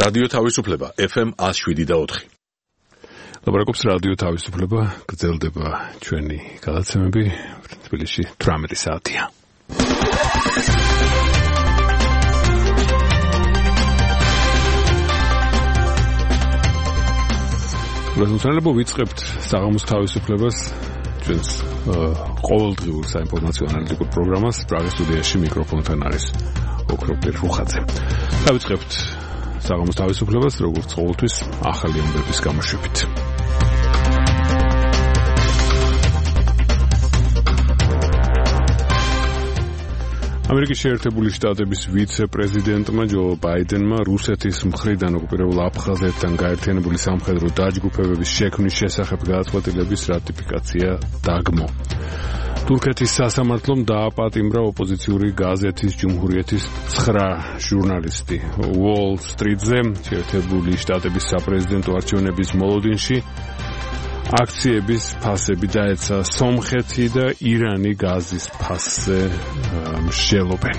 რადიო თავისუფლება FM 107.4. ლაპარაკობს რადიო თავისუფლება, გრძელდება ჩვენი გადაცემები, თბილისში 18 საათია. რუსულთანებო ვიწყებთ საღამოს თავისუფლებას, ჩვენს ყოველდღიურ საინფორმაციო ანალიტიკურ პროგრამას, პრაღის სტუდიაში მიკროფონთან არის ოქროპირ რუხაძე. დავიწყებთ საღამოს თავისუფლებას, როგორც ყოველთვის, ახალი ამბების გამოშვებით. ამერიკის შეერთებული შტატების ვიცე-პრეზიდენტმა ჯო ბაიდენმა რუსეთის მხრიდან ოკუპირებულ აფხაზეთთან გაერთიანებული სამხედრო დაჯგუფებების შექმნის შესახებ გადაწყვეტილების რატიფიკაცია დაგმო. თურქეთის სასამართლომ დააპატიმრა ოპოზიციური გაზეთის ჯუმჰურიეთის 9 ჟურნალისტი. Wall Street-ზე შეერთებული შტატების საპრეზიდენტო არჩევნების მოლოდინში აქციების ფასები დაეცა სომხეთი და ირანი გაზის ფასზე მსჯელობენ.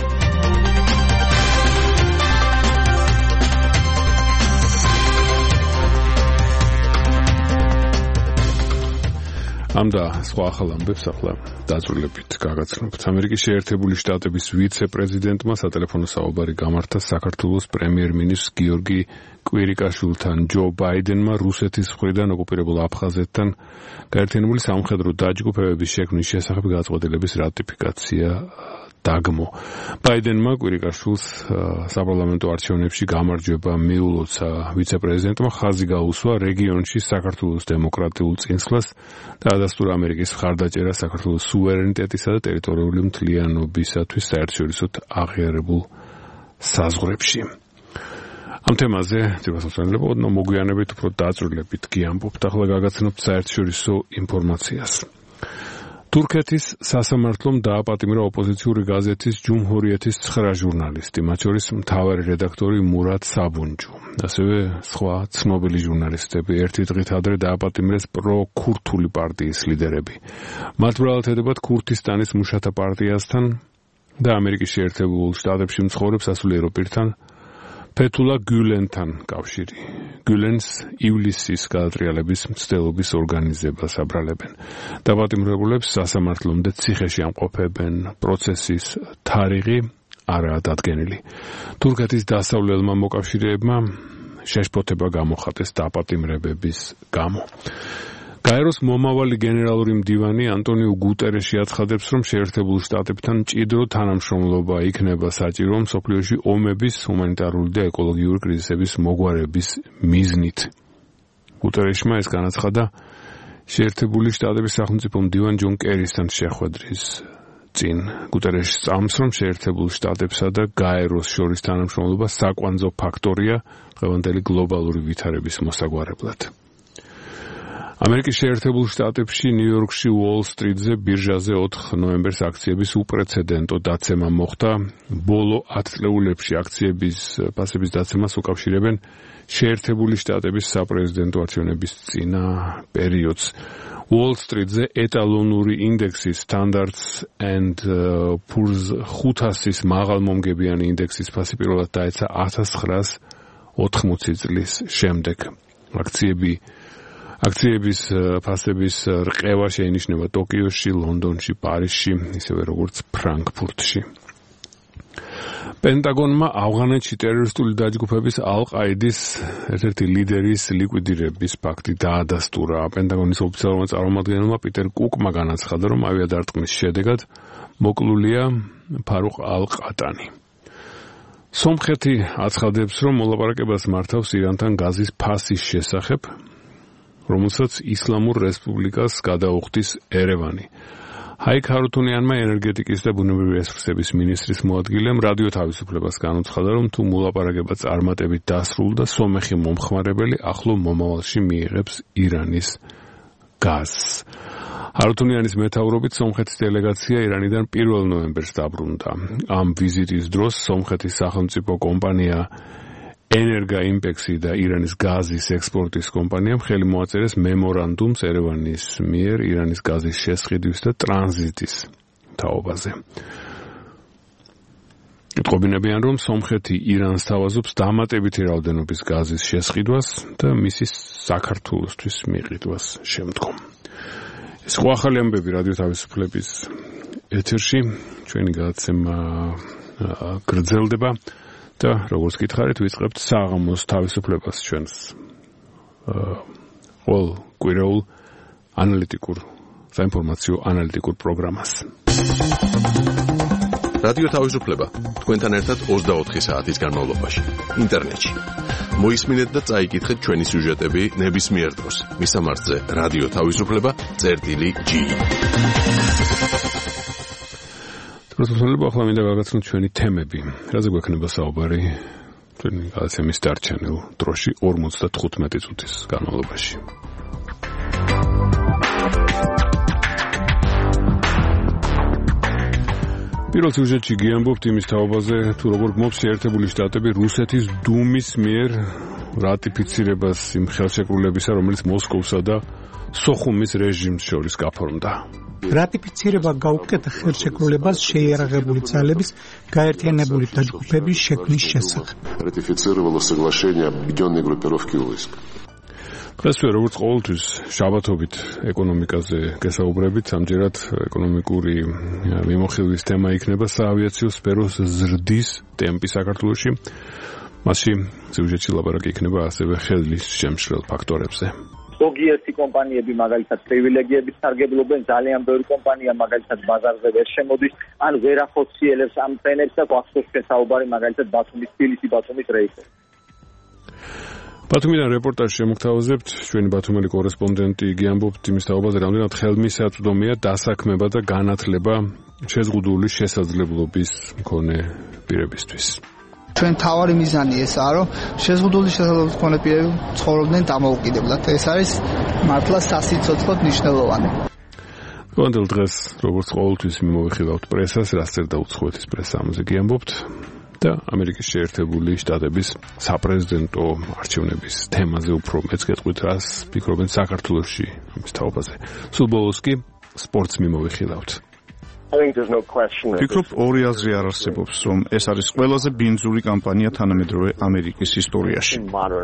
ამ და სხვა ახალ ამბებს ახლა დაწვრილებით გაგაცნობთ. ამერიკის შეერთებული შტატების ვიცე-პრეზიდენტმა სატელეფონო საუბარი გამართა საქართველოს პრემიერ-მინისტრ გიორგი კვირიკაშვილთან. ჯო ბაიდენმა რუსეთის მხრიდან ოკუპირებულ აფხაზეთთან გაერთიანებული სამხედრო დაჯგუფებების შექმნის შესახებ გადაწყვეტილების რატიფიკაცია დაგმო. ბაიდენმა კვირიკაშვილს საპარლამენტო არჩევნებში გამარჯვება მიულოცა. ვიცე-პრეზიდენტმა ხაზი გაუსვა რეგიონში საქართველოს დემოკრატიულ წინსვლას და ადასტურა ამერიკის მხარდაჭერა საქართველოს სუვერენიტეტისა და ტერიტორიული მთლიანობისათვის საერთაშორისოდ აღიარებულ საზღვრებში. ამ თემაზე ძირფასმოსვენებო მოგვიანებით უფრო დაწვრილებით გიამბობთ. ახლა გაგაცნობთ საერთაშორისო ინფორმაციას. თურქეთის სასამართლომ დააპატიმრა ოპოზიციური გაზეთის ჯუმჰურიეთის 9 ჟურნალისტი, მათ შორის მთავარი რედაქტორი მურად საბუნჯუ, ასევე სხვა ცნობილი ჟურნალისტები. ერთი დღით ადრე დააპატიმრეს პრო-ქურთული პარტიის ლიდერები. მათ ბრალად ქურთისტანის მუშათა პარტიასთან და ამერიკის შეერთებულ შტატებში მცხოვრებ სასულიერო პირთან ფეთულა გულენთან კავშირი. გულენს ივლისის გადატრიალების მცდელობის ორგანიზებას აბრალებენ. დაპატიმრებულებს სასამართლომდე ციხეში ამყოფებენ. პროცესის თარიღი არაა დადგენილი. თურქეთის დასავლელმა მოკავშირეებმა შეშფოთება გამოხატეს დაპატიმრებების გამო. გაეროს მომავალი გენერალური მდივანი ანტონიუ გუტერეში აცხადებს, რომ შეერთებულ შტატებთან მჭიდრო თანამშრომლობა იქნება საჭირო მსოფლიოში ომების, ჰუმანიტარული და ეკოლოგიური კრიზისების მოგვარების მიზნით. გუტერეშმა ეს განაცხადა შეერთებული შტატების სახელმწიფო მდივან ჯონ კერისთან შეხვედრის წინ. გუტერეში წამს, რომ შეერთებულ შტატებსა და გაეროს შორის თანამშრომლობა საკვანძო ფაქტორია დღევანდელი გლობალური ვითარების მოსაგვარებლად. ამერიკის შეერთებულ შტატებში ნიუ-იორკში Wall Street-ზე ბირჟაზე 4 ნოემბერს აქციების უპრეცედენტო დაცემა მოხდა. ბოლო 10 წლეულებში აქციების ფასების დაცემას უკავშირებენ შეერთებული შტატების საპრეზიდენტო არჩევნების წინა პერიოდს. Wall Street-ზე ეტალონური ინდექსი Standards and Poor's 500-ის მაღალმომგებიანი ინდექსის ფასი პირველად დაეცა 1980 წლის შემდეგ. აქციების ფასების რყევა შეინიშნება ტოკიოში, ლონდონში, პარიზში, ისევე როგორც ფრანკფურტში. პენტაგონმა ავღანეთში ტერორისტული დაჯგუფების ალ-ყაიდის ერთ-ერთი ლიდერის ლიკვიდირების ფაქტი დაადასტურა. პენტაგონის ოფიციალურმა წარმომადგენელმა პიტერ კუკმა განაცხადა, რომ ავიადარტყმის შედეგად მოკლულია ფარუყ ალ-ყატანი. სომხეთი აცხადებს, რომ მოლაპარაკებას მართავს ირანთან გაზის ფასის შესახებ, რომელსაც ისლამურ რესპუბლიკას გადაუხდის ერევანი. ჰაიკ ჰარუთუნიანმა ენერგეტიკის და ბუნებრივი რესურსების მინისტრის მოადგილემ რადიო თავისუფლებას განუცხადა, რომ თუ მოლაპარაკება წარმატებით დასრულდა, სომეხი მომხმარებელი ახლო მომავალში მიიღებს ირანის გაზს. ჰარუთუნიანის მეთაურობით სომხეთის დელეგაცია ირანიდან 1 ნოემბერს დაბრუნდა. ამ ვიზიტის დროს სომხეთის სახელმწიფო კომპანია ენერგაიმპექსი და ირანის გაზის ექსპორტის კომპანიამ ხელი მოაწერეს მემორანდუმს ერევანის მიერ ირანის გაზის შესყიდვის და ტრანზიტის თაობაზე. იტყობინებიან, რომ სომხეთი ირანს თავაზობს დამატებითი რაოდენობის გაზის შესყიდვას და მისი საქართველოსთვის მიყიდვას შემდგომ. ეს ხო ახალი ამბები რადიო თავისუფლების ეთერში, ჩვენი გადაცემა გრძელდება და როგორც გითხარით, ვიწყებთ საღამოს თავისუფლებას ჩვენს ყოველ კვირაულ ანალიტიკურ საინფორმაციო ანალიტიკურ პროგრამას. რადიო თავისუფლება თქვენთან ერთად 24 საათის განმავლობაში ინტერნეტში. მოისმინეთ და წაიკითხეთ ჩვენი სიუჟეტები ნებისმიერ დროს. მისამართზე რადიო თავისუფლება.gi. თავისუფლება ახლა მინდა გავაგრძელოთ ჩვენი თემები. რაზე გვექნება საუბარი ჩვენი გადაცემის დარჩენილ დროში 55 წუთის განმავლობაში. პირველ სიუჟეტში გიამბობთ იმის თაობაზე, თუ როგორ გმობს შეერთებული შტატები რუსეთის დუმის მიერ რატიფიცირებას იმ ხელშეკრულებისა, რომელიც მოსკოვსა და სოხუმის რეჟიმს შორის გაფორმდა. რატიფიცირება გაუკეთა ხელშეკრულებას შეიარაღებული ძალების გაერთიანებული დაჯგუფების შექმნის შესახებ. Ратифицировало соглашение объединенной группировки войск. დღესვე როგორც ყოველთვის შაბათობით ეკონომიკაზე გესაუბრებით, ამჯერად ეკონომიკური მიმოხილვის თემა იქნება საავიაციო სფეროს ზრდის ტემპი საქართველოში. მასში სიუჟეტში ლაპარაკი იქნება ასევე ხელის შემშლელ ფაქტორებზე. ზოგიერთი კომპანიები მაგალითად პრივილეგიებით სარგებლობენ, ძალიან ბევრი კომპანია მაგალითად ბაზარზე ვერ შემოდის, ან ვერ ახორციელებს ამ პენებს და გვახსოვს შესაუბარი მაგალითად ბათუმის თბილისი-ბათუმის რეისზე. ბათუმიდან რეპორტაჟი შემოგთავაზებთ, ჩვენი ბათუმელი კორესპონდენტი გიამბობთ იმის თაობაზე, რამდენად ხელმისაწვდომია დასაქმება და განათლება შეზღუდული შესაძლებლობის მქონე პირებისთვის. ჩვენ თავარი მიზანი ესაა, რომ შეზღუდული შესაძლებლობის მქონე პირები ცხოვრობდნენ დამოუკიდებლად. ეს არის მართლა სასიცოცხლოდ მნიშვნელოვანი. ყოველ დღეს, როგორც ყოველთვის მიმოვიხილავთ პრესას, რაც წერდა უცხოეთის პრესა, ამაზე გიამბობთ. და ამერიკის შეერთებული შტატების საპრეზიდენტო არჩევნების თემაზე უფრო მეც გეტყვით, რას ფიქრობენ საქართველოში ამის თაობაზე. სულ ბოლოს კი სპორტს მიმოვიხილავთ. ფიქრობ, ორი აზრი არ არსებობს, რომ ეს არის ყველაზე ბინძური კამპანია თანამედროვე ამერიკის ისტორიაში.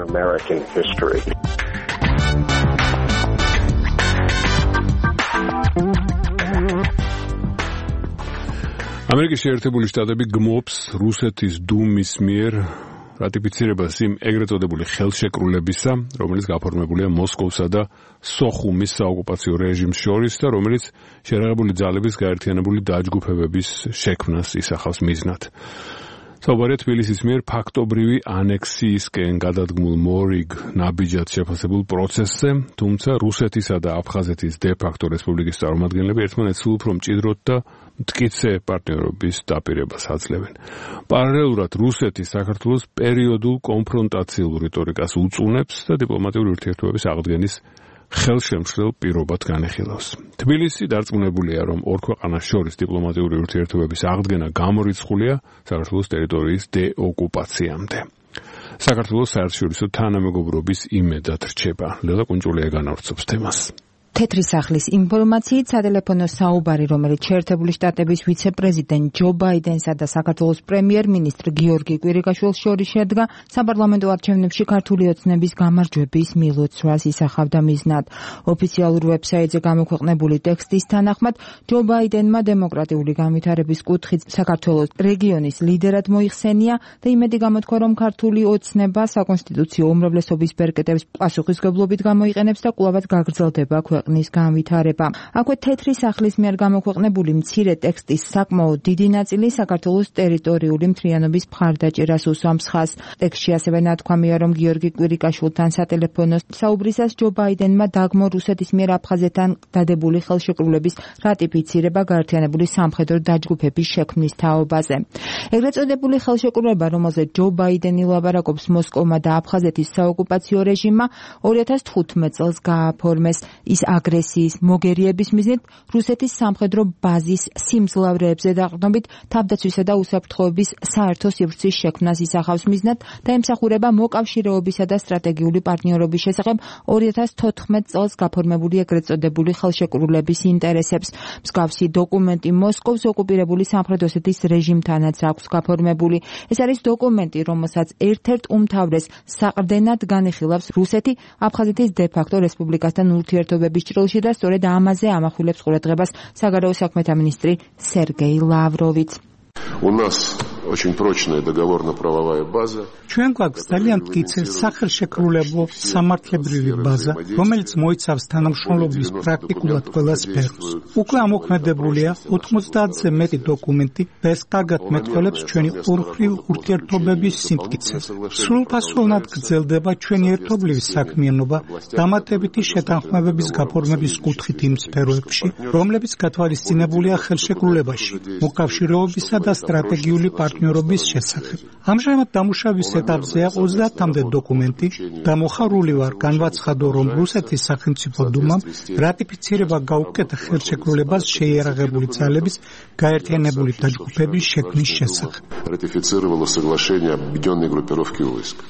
ამერიკის შეერთებული შტატები გმობს რუსეთის დუმის მიერ რატიფიცირებას იმ ეგრეთ წოდებული ხელშეკრულებისა, რომელიც გაფორმებულია მოსკოვსა და სოხუმის საოკუპაციო რეჟიმს შორის და რომელიც შეიარაღებული ძალების გაერთიანებული დაჯგუფებების შექმნას ისახავს მიზნად. საუბარია თბილისის მიერ ფაქტობრივი ანექსიისკენ გადადგმულ მორიგ ნაბიჯად შეფასებულ პროცესზე, თუმცა რუსეთისა და აფხაზეთის დე-ფაქტო რესპუბლიკის წარმომადგენლები ერთმანეთს სულ უფრო მჭიდროდ და მტკიცე პარტნიორობის დაპირებას აძლევენ. პარალელურად რუსეთი საქართველოს პერიოდულ კონფრონტაციულ რიტორიკას უწუნებს და დიპლომატიური ურთიერთობების აღდგენის ხელშემშლელ პირობად განეხილავს. თბილისი დარწმუნებულია, რომ ორ ქვეყანას შორის დიპლომატიური ურთიერთობების აღდგენა გამორიცხულია საქართველოს ტერიტორიის დეოკუპაციამდე. საქართველოს საერთაშორისო თანამეგობრობის იმედად რჩება. ლელა კუნჭულია განავრცობს თემას. თეთრი სახლის ინფორმაციით სატელეფონო საუბარი, რომელიც შეერთებული შტატების ვიცე-პრეზიდენტ ჯო ბაიდენსა და საქართველოს პრემიერ-მინისტრ გიორგი კვირიკაშვილს შორის შედგა საპარლამენტო არჩევნებში ქართული ოცნების გამარჯვების მილოცვას ისახავდა მიზნად. ოფიციალურ ვებსაიტზე გამოქვეყნებული ტექსტის თანახმად, ჯო ბაიდენმა დემოკრატიული განვითარების კუთხით საქართველოს რეგიონის ლიდერად მოიხსენია და იმედი გამოთქვა, რომ ქართული ოცნება საკონსტიტუციო უმრავლესობის ბერკეტებს პასუხისმგებლობით გამოიყენებს და კვლავად გაგრძელდება ქვეყნის განვითარება. აქვე თეთრი სახლის მიერ გამოქვეყნებული მცირე ტექსტის საკმაოდ დიდი ნაწილი საქართველოს ტერიტორიული მთლიანობის მხარდაჭერას უსვამს ხაზს. ტექსტში ასევე ნათქვამია, რომ გიორგი კვირიკაშვილთან სატელეფონო საუბრისას ჯო ბაიდენმა დაგმო რუსეთის მიერ აფხაზეთთან დადებული ხელშეკრულების რატიფიცირება გაერთიანებული სამხედრო დაჯგუფების შექმნის თაობაზე. ეგრეთ წოდებული ხელშეკრულება, რომელზეც ჯო ბაიდენი ლაპარაკობს მოსკოვმა და აფხაზეთის საოკუპაციო რეჟიმმა 2015 წელს გააფორმეს. ის აგრესიის მოგერიების მიზნით რუსეთის სამხედრო ბაზის სიმძლავრეებზე დაყრდნობით თავდაცვისა და უსაფრთხოების საერთო სივრცის შექმნას ისახავს მიზნად და ემსახურება მოკავშირეობისა და სტრატეგიული პარტნიორობის შესახებ 2014 წელს გაფორმებული ეგრეთ წოდებული ხელშეკრულების ინტერესებს. მსგავსი დოკუმენტი მოსკოვს ოკუპირებული სამხრეთ ოსეთის რეჟიმთანაც აქვს გაფორმებული. ეს არის დოკუმენტი, რომელსაც ერთ-ერთ უმთავრეს საყრდენად განიხილავს რუსეთი აფხაზეთის დე-ფაქტო რესპუბლიკასთან ურთიერთობების ჭრილში და სწორედ ამაზე ამახვილებს ყურადღებას საგარეო საქმეთა მინისტრი სერგეი ლავროვიც. У нас очень прочная договорно-правовая база. ჩვენ გვაქვს ძალიან მტკიცე სახელშეკრულებო სამართლებრივი ბაზა, რომელიც მოიცავს თანამშრომლობის პრაქტიკულად ყველა სფეროს. უკვე ამოქმედებულია 90-ზე მეტი დოკუმენტი და ეს კარგად მეტყველებს ჩვენი ორმხრივ ურთიერთობების სიმტკიცეს. სრულფასოვნად გრძელდება ჩვენი ერთობლივი საქმიანობა დამატებითი შეთანხმებების გაფორმების კუთხით იმ სფეროებში, რომლებიც გათვალისწინებულია ხელშეკრულებაში, მოკავშირეობისა და სტრატეგიული პარტნიორობის შესახებ. ამჟამად დამუშავების ეტაპზეა 30-მდე დოკუმენტი და მოხარული ვარ განვაცხადო, რომ რუსეთის სახელმწიფო დუმამ რატიფიცირება გაუკეთა ხელშეკრულებას შეიარაღებული ძალების გაერთიანებული დაჯგუფების შექმნის შესახებ. Ратифицировало соглашение объединенной группировки войск.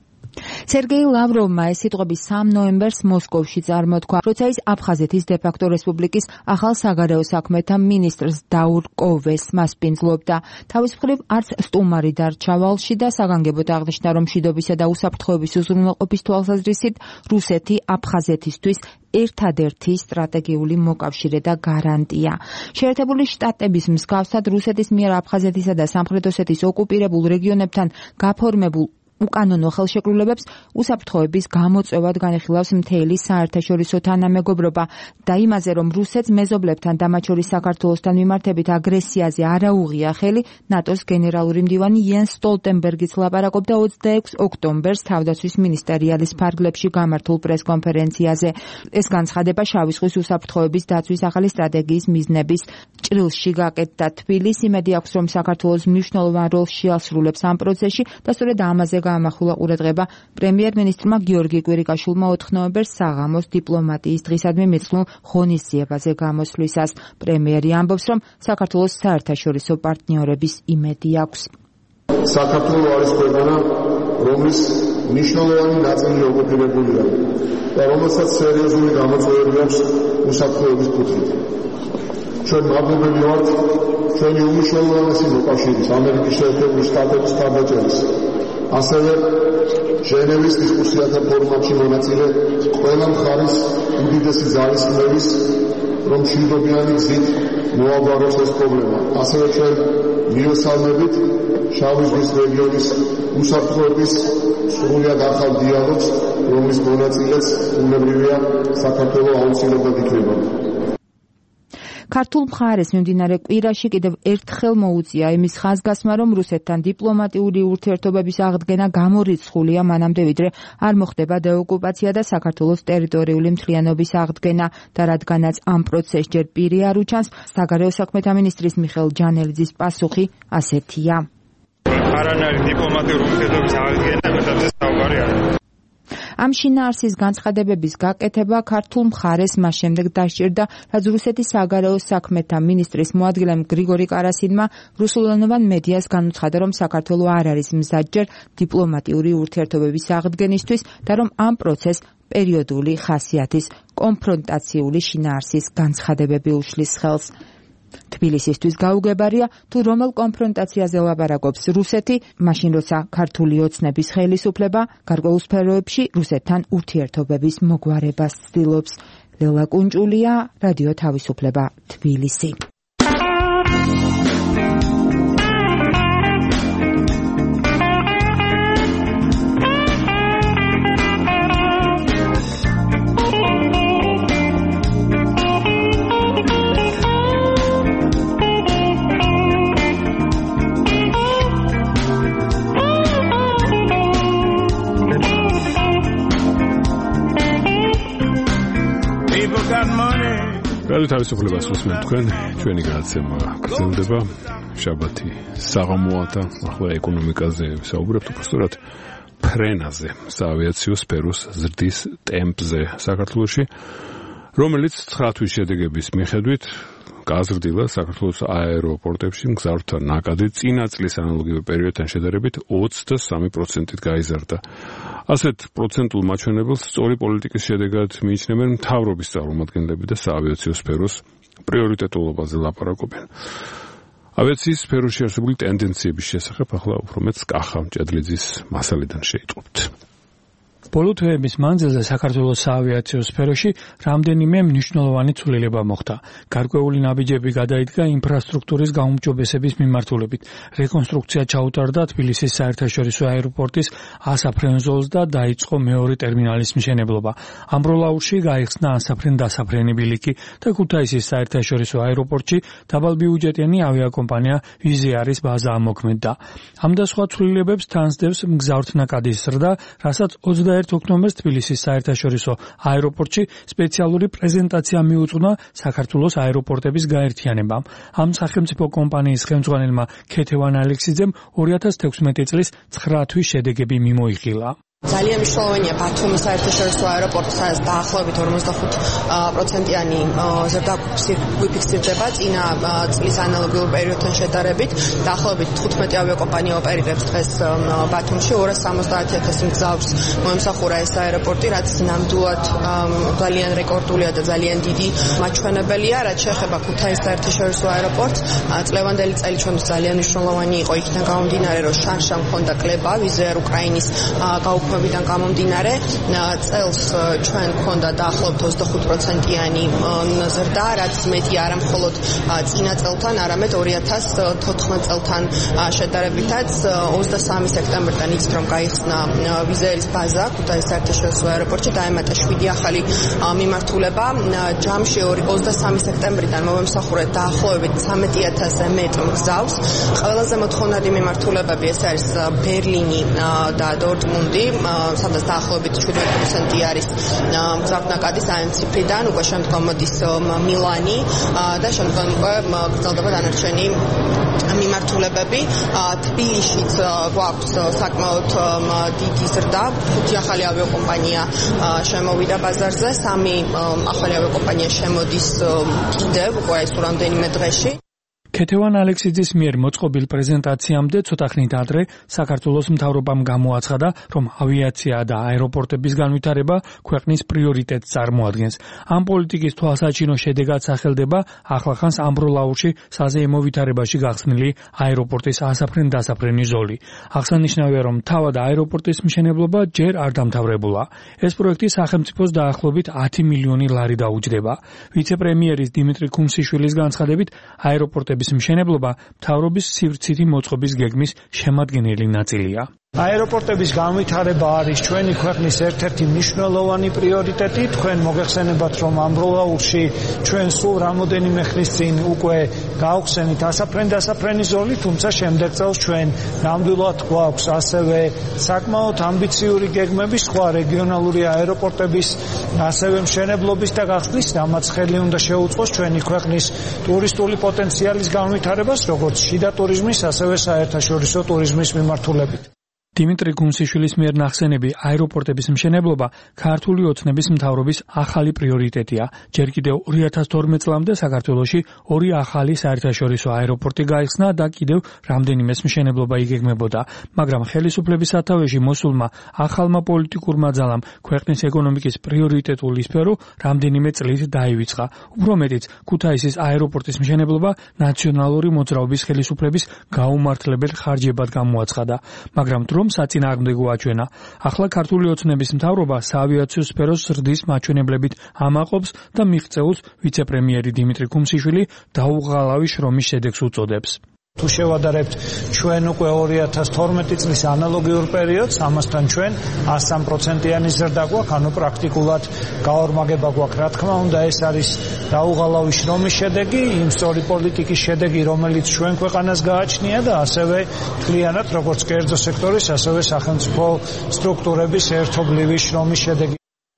სერგეი ლავროვმა ეს სიტყვები 3 ნოემბერს მოსკოვში წარმოთქვა, როცა ის აფხაზეთის დე-ფაქტო რესპუბლიკის ახალ საგარეო საქმეთა მინისტრს დაურ კოვეს მასპინძლობდა. თავის მხრივ არც სტუმარი დარჩა ვალში და საგანგებოდ აღნიშნა, რომ მშვიდობისა და უსაფრთხოების უზრუნველყოფის თვალსაზრისით რუსეთი აფხაზეთისთვის ერთადერთი სტრატეგიული მოკავშირე და გარანტია. შეერთებული შტატების მსგავსად რუსეთის მიერ აფხაზეთისა და სამხრეთ ოსეთის ოკუპირებულ რეგიონებთან გაფორმებულ უკანონო ხელშეკრულებებს უსაფრთხოების გამოწვევად განიხილავს მთელი საერთაშორისო თანამეგობრობა და იმაზე, რომ რუსეთს მეზობლებთან და მათ შორის საქართველოსთან მიმართებით აგრესიაზე არ აუღია ხელი, ნატოს გენერალური მდივანი იენს სტოლტენბერგიც ლაპარაკობდა 26 ოქტომბერს თავდაცვის მინისტერიალის ფარგლებში გამართულ პრესკონფერენციაზე. ეს განცხადება შავი ზღვის უსაფრთხოების დაცვის ახალი სტრატეგიის მიზნების ჭრილში გაკეთდა. თბილისი იმედი აქვს, რომ საქართველოს მნიშვნელოვან როლს შეასრულებს ამ პროცესში და სწორედ ამაზე გამახვილა ყურადღება პრემიერ-მინისტრმა გიორგი კვირიკაშვილმა 4 ნოემბერს საღამოს დიპლომატიის დღისადმი მიცნულ ღონისძიებაზე გამოსვლისას. პრემიერი ამბობს, რომ საქართველოს საერთაშორისო პარტნიორების იმედი აქვს. საქართველო არის ქვეყანა, რომლის მნიშვნელოვანი ნაწილი ოკუპირებულია და რომელსაც სერიოზული გამოწვევები აქვს უსაფრთხოების კუთხით. ჩვენ მადლობელი ვართ ჩვენი უმნიშვნელოვანესი მოკავშირის ამერიკის შეერთებული შტატების მხარდაჭერის, ასევე ჟენევის დისკუსიათა ფორმატში მონაწილე ყველა მხარის უდიდესი ძალისხმევის, რომ მშვიდობიანი გზით მოაგვაროს ეს პრობლემა. ასევე ჩვენ მივესალმებით შავი ზღვის რეგიონის უსაფრთხოების სრულად ახალ დიალოგს, რომლის მონაწილეც უნებრივია საქართველოს აუცილებლად იქნება. ქართულ მხარეს მიმდინარე კვირაში კიდევ ერთხელ მოუწია იმის ხაზგასმა, რომ რუსეთთან დიპლომატიური ურთიერთობების აღდგენა გამორიცხულია მანამდე, ვიდრე არ მოხდება დეოკუპაცია და საქართველოს ტერიტორიული მთლიანობის აღდგენა და რადგანაც ამ პროცესს ჯერ პირი არ უჩანს, საგარეო საქმეთა მინისტრის მიხეილ ჯანელიძის პასუხი ასეთია. არანაირი დიპლომატიური ურთიერთობის აღდგენაზე საუბარი არ არის. ამ შინაარსის განცხადებების გაკეთება ქართულ მხარეს მას შემდეგ დასჭირდა, რაც რუსეთის საგარეო საქმეთა მინისტრის მოადგილემ გრიგორი კარასინმა რუსულენოვან მედიას განუცხადა, რომ საქართველო არ არის მზადჯერ დიპლომატიური ურთიერთობების აღდგენისთვის და რომ ამ პროცესს პერიოდული ხასიათის კონფრონტაციული შინაარსის განცხადებები უშლის ხელს. თბილისისთვის გაუგებარია, თუ რომელ კონფრონტაციაზე ლაპარაკობს რუსეთი, მაშინ როცა ქართული ოცნების ხელისუფლება გარკვეულ სფეროებში რუსეთთან ურთიერთობების მოგვარებას ცდილობს. ლელა კუნჭულია, რადიო თავისუფლება, თბილისი. რადიო თავისუფლებას უსმენთ თქვენ, ჩვენი გადაცემა გრძელდება. შაბათი საღამოა და ახლა ეკონომიკაზე ვისაუბრებთ, უბრალოდ ფრენაზე, საავიაციო სფეროს ზრდის ტემპზე საქართველოში. რომელიც 9 თვის შედეგების მიხედვით გაზრდილა საქართველოს აეროპორტებში მგზავრთა ნაკადი წინა წლის ანალოგიურ პერიოდთან შედარებით 23%-ით გაიზარდა. ასეთ პროცენტულ მაჩვენებელს სწორი პოლიტიკის შედეგად მიიჩნევენ მთავრობის წარმომადგენლები და საავიაციო სფეროს პრიორიტეტულობაზე ლაპარაკობენ. ავიაციის სფეროში არსებული ტენდენციების შესახებ ახლა უფრო მეტ კახა ჭედლიძის მასალიდან შეიტყობთ. ბოლო თვეების მანძილზე საქართველოს საავიაციო სფეროში რამდენიმე მნიშვნელოვანი ცვლილება მოხდა. გარკვეული ნაბიჯები გადაიდგა ინფრასტრუქტურის გაუმჯობესების მიმართულებით. რეკონსტრუქცია ჩაუტარდა თბილისის საერთაშორისო აეროპორტის ასაფრენ-ზოლს და დაიწყო მეორე ტერმინალის მშენებლობა. ამბროლაურში გაიხსნა ასაფრენ-დასაფრენი ბილიკი და ქუთაისის საერთაშორისო აეროპორტში დაბალბიუჯეტიანი ავიაკომპანია ვიზეარის ბაზა ამოქმედდა. ამ და სხვა ცვლილებებს თანსდევს მგზავრთნაკადის ზრდა, რასაც 21 ოქტომბერს თბილისის საერთაშორისო აეროპორტში სპეციალური პრეზენტაცია მიუძღვნა საქართველოს აეროპორტების გაერთიანებამ. ამ სახელმწიფო კომპანიის ხელმძღვანელმა ქეთევან ალექსიძემ 2016 წლის 9 თვის შედეგები მიმოიხილა. ძალიან მნიშვნელოვანია ბათუმის საერთაშორისო აეროპორტი, სადაც დაახლოებით 45%-იანი ზრდა გვიფიქსირდება წინა წლის ანალოგიურ პერიოდთან შედარებით. დაახლოებით 15 ავიაკომპანია ოპერირებს დღეს ბათუმში, 270,000 მგზავრს მოემსახურა ეს აეროპორტი, რაც ნამდვილად ძალიან რეკორდულია და ძალიან დიდი მაჩვენებელია, რაც შეეხება ქუთაისის საერთაშორისო აეროპორტს. წლევანდელი წელი ჩვენთვის ძალიან მნიშვნელოვანი იყო, იქიდან გამომდინარე, რომ შანშა მქონდა კლება ვიზეარ უკრაინის გაუქმებიდან გამომდინარე. წელს ჩვენ გვქონდა დაახლოებით 25%-იანი ზრდა, რაც მეტი არა მხოლოდ წინა წელთან, არამედ 2014 წელთან შედარებითაც. 23 სექტემბრიდან იცით, რომ გაიხსნა ვიზეარის ბაზა ქუთაისის საერთაშორისო აეროპორტში, დაემატა 7 ახალი მიმართულება. ჯამში 23 სექტემბრიდან მოვემსახურეთ დაახლოებით 13,000-ზე მეტ მგზავრს. ყველაზე მოთხოვნადი მიმართულებები ეს არის ბერლინი და დორტმუნდი, სადაც დაახლოებით 17% არის მგზავრთნაკადის ამ ციფრიდან, უკვე შემდგომ მოდის მილანი და შემდგომ უკვე გრძელდება დანარჩენი მიმართულებები. თბილისშიც გვაქვს საკმაოდ დიდი ზრდა, 5 ახალი ავიაკომპანია შემოვიდა ბაზარზე, 3 ახალი ავიაკომპანია შემოდის კიდევ უკვე ეს რამდენიმე დღეში. ქეთევან ალექსიძის მიერ მოწყობილ პრეზენტაციამდე ცოტა ხნით ადრე საქართველოს მთავრობამ გამოაცხადა, რომ ავიაცია და აეროპორტების განვითარება ქვეყნის პრიორიტეტს წარმოადგენს. ამ პოლიტიკის თვალსაჩინო შედეგად სახელდება ახლახანს ამბროლაურში საზეიმო ვითარებაში გახსნილი აეროპორტის ასაფრენ-დასაფრენი ზოლი. აღსანიშნავია, რომ თავად აეროპორტის მშენებლობა ჯერ არ დამთავრებულა. ეს პროექტი სახელმწიფოს დაახლოებით 10 მილიონი ლარი დაუჯდება. ვიცე-პრემიერის დიმიტრი ქუმსიშვილის განცხადებით, აეროპორტების მშენებლობა მთავრობის სივრცითი მოწყობის გეგმის შემადგენელი ნაწილია. აეროპორტების განვითარება არის ჩვენი ქვეყნის ერთ-ერთი მნიშვნელოვანი პრიორიტეტი. თქვენ მოგეხსენებათ, რომ ამბროლაურში ჩვენ სულ რამოდენიმე ხნის წინ უკვე გავხსენით ასაფრენ-დასაფრენი ზოლი, თუმცა შემდეგ წელს ჩვენ ნამდვილად გვაქვს ასევე საკმაოდ ამბიციური გეგმები სხვა რეგიონალური აეროპორტების ასევე მშენებლობის და გახსნის, რამაც ხელი უნდა შეუწყოს ჩვენი ქვეყნის ტურისტული პოტენციალის განვითარებას, როგორც შიდა ტურიზმის, ასევე საერთაშორისო ტურიზმის მიმართულებით. დიმიტრი ქუმსიშვილის მიერ ნახსენები აეროპორტების მშენებლობა ქართული ოცნების მთავრობის ახალი პრიორიტეტია. ჯერ კიდევ 2012 წლამდე საქართველოში 2 ახალი საერთაშორისო აეროპორტი გაიხსნა და კიდევ რამდენიმეს მშენებლობა იგეგმებოდა, მაგრამ ხელისუფლების სათავეში მოსულმა ახალმა პოლიტიკურმა ძალამ ქვეყნის ეკონომიკის პრიორიტეტული სფერო რამდენიმე წლით დაივიწყა. უფრო მეტიც, ქუთაისის აეროპორტის მშენებლობა ნაციონალური მოძრაობის ხელისუფლების გაუმართლებელ ხარჯებად გამოაცხადა, მაგრამ საწინააღმდეგო აჩვენა. ახლა ქართული ოცნების მთავრობა საავიაციო სფეროს ზრდის მაჩვენებლებით ამაყობს და მიღწეულს ვიცე-პრემიერი დიმიტრი ქუმსიშვილი დაუღალავი შრომის შედეგს უწოდებს. თუ შევადარებთ ჩვენ უკვე 2012 წლის ანალოგიურ პერიოდს, ამასთან ჩვენ 103%-იანი ზრდა გვაქვს, ანუ პრაქტიკულად გაორმაგება გვაქვს. რა თქმა უნდა, ეს არის დაუღალავი შრომის შედეგი, იმ სწორი პოლიტიკის შედეგი, რომელიც ჩვენ ქვეყანას გააჩნია და ასევე მთლიანად როგორც კერძო სექტორის, ასევე სახელმწიფო სტრუქტურების ერთობლივი შრომის შედეგი.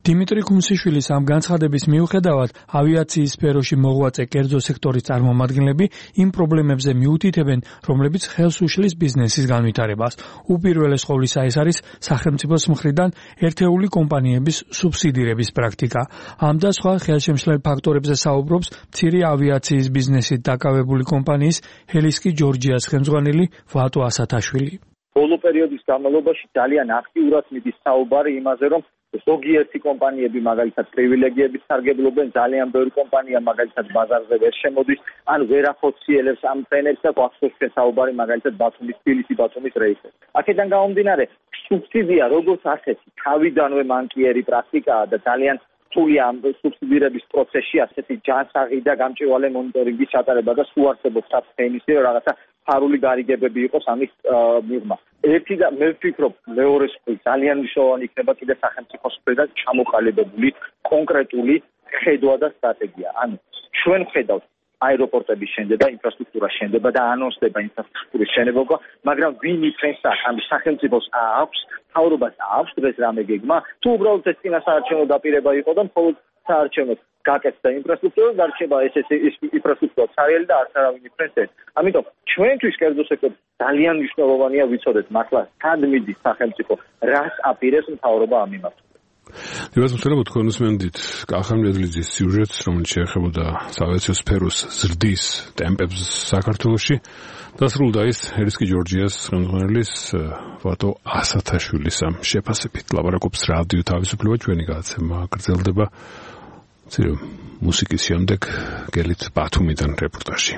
დიმიტრი ქუმსიშვილის ამ განცხადების მიუხედავად ავიაციის სფეროში მოღვაწე კერძო სექტორის წარმომადგენლები იმ პრობლემებზე მიუთითებენ, რომლებიც ხელს უშლის ბიზნესის განვითარებას. უპირველეს ყოვლისა ეს არის სახელმწიფოს მხრიდან ერთეული კომპანიების სუბსიდირების პრაქტიკა. ამ და სხვა ხელშემშლელ ფაქტორებზე საუბრობს მცირე ავიაციის ბიზნესით დაკავებული კომპანიის ჰელისკი ჯორჯიას ხელმძღვანელი ვატო ასათაშვილი. ბოლო პერიოდის განმავლობაში ძალიან აქტიურად მიდის საუბარი იმაზე, რომ ზოგიერთი კომპანიები მაგალითად პრივილეგიებით სარგებლობენ, ძალიან ბევრი კომპანია მაგალითად ბაზარზე ვერ შემოდის, ან ვერ ახორციელებს ამ ფენებს და გვახსოვს საუბარი მაგალითად ბათუმის თბილისი ბათუმის რეისზე. აქედან გამომდინარე, სუბსიდია როგორც ასეთი თავიდანვე მანკიერი პრაქტიკაა და ძალიან რთულია ამ სუბსიდირების პროცესში ასეთი ჯანსაღი და გამჭვირვალე მონიტორინგის ჩატარება და სულ არსებობს საფრთხეებისა და რაღაცა ფარული გარიგებები იყოს ამის მიღმა. ერთი და მე ვფიქრობ მეორე სფერო ძალიან მნიშვნელოვანი იქნება კიდე სახელმწიფოს მხრიდან ჩამოყალიბებული კონკრეტული ხედვა და სტრატეგია. ანუ ჩვენ ვხედავთ აეროპორტების შენდება, ინფრასტრუქტურა შენდება და ანონსდება ინფრასტრუქტურის შენება, მაგრამ ვინ იფრენს ამ სახელმწიფოს აქვს, თავრობას აქვს დღეს რამე გეგმა, თუ უბრალოდ ეს წინასაარჩევნო დაპირება იყო და მხოლოდ საარჩევნოდ გაკეთდა ინფრასტრუქტურა, დარჩება ეს ინფრასტრუქტურა ცარიელი და არც არავინ იფრენს ეს. ამიტომ ჩვენთვის კერძო სექტორი ძალიან მნიშვნელოვანია ვიცოდეთ მართლა სად მიდის სახელმწიფო, რას აპირებს მთავრობა ამ მიმართულებით. Divas მცველებო თქვენ უსმენდით კახა მედლიძის სიუჟეტს, რომელიც შეეხებოდა საავიაციო სფეროს ზრდის ტემპებს საქართველოში. დასრულდა ის ჰელისკი ჯორჯიას ხელმძღვანელის ვატო ასათაშვილის ამ შეფასებით. ლაპარაკობს რადიო თავისუფლება, ჩვენი გადაცემა გრძელდება. მცირე მუსიკის შემდეგ გელით ბათუმიდან რეპორტაჟი.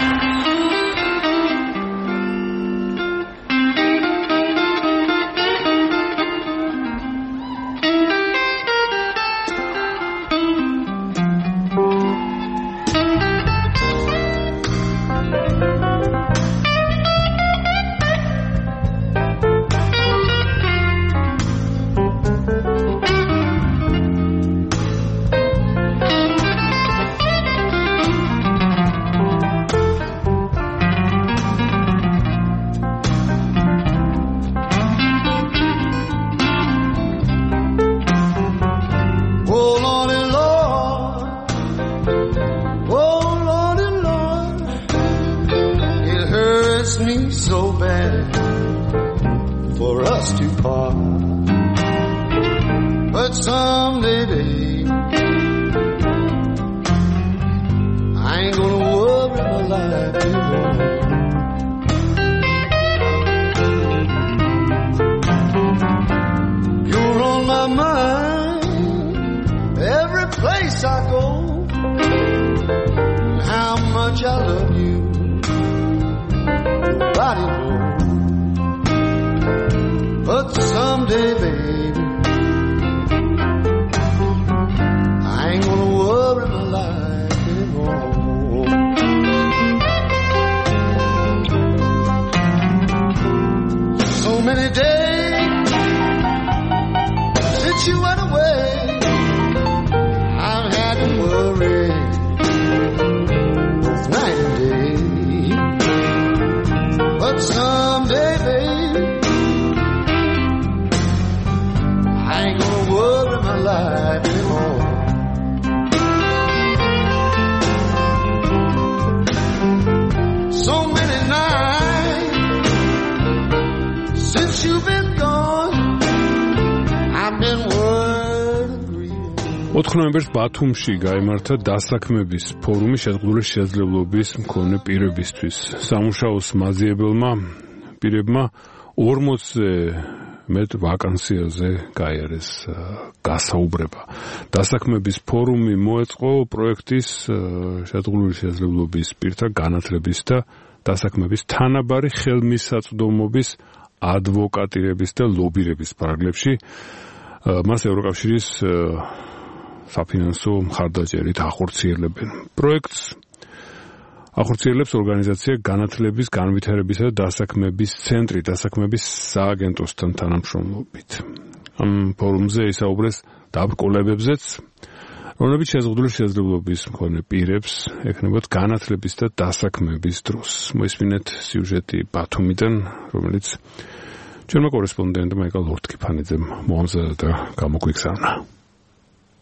ნოემბერს ბათუმში გაიმართა დასაქმების ფორუმი შეზღუდული შესაძლებლობის მქონე პირებისთვის. სამუშაოს მაძიებელმა პირებმა 40-ზე მეტ ვაკანსიაზე გაიარეს გასაუბრება. დასაქმების ფორუმი მოეწყო პროექტის შეზღუდული შესაძლებლობის პირთა განათლების და დასაქმების თანაბარი ხელმისაწვდომობის ადვოკატირების და ლობირების პარალელში. მას ევროკავშირის საფინანსო მხარდაჭერით ახორციელებენ. პროექტს ახორციელებს ორგანიზაცია განათლების, განვითარებისა და დასაქმების ცენტრი დასაქმების სააგენტოსთან თანამშრომლობით. ამ ფორუმზე ისაუბრეს დაბრკოლებებზეც, რომლებიც შეზღუდული შესაძლებლობის მქონე პირებს ექნებათ განათლების და დასაქმების დროს. მოისმინეთ სიუჟეტი ბათუმიდან, რომელიც ჩვენმა კორესპონდენტმა ეკა ლორდ კიფანიძემ მოამზადა და გამოგვიგზავნა.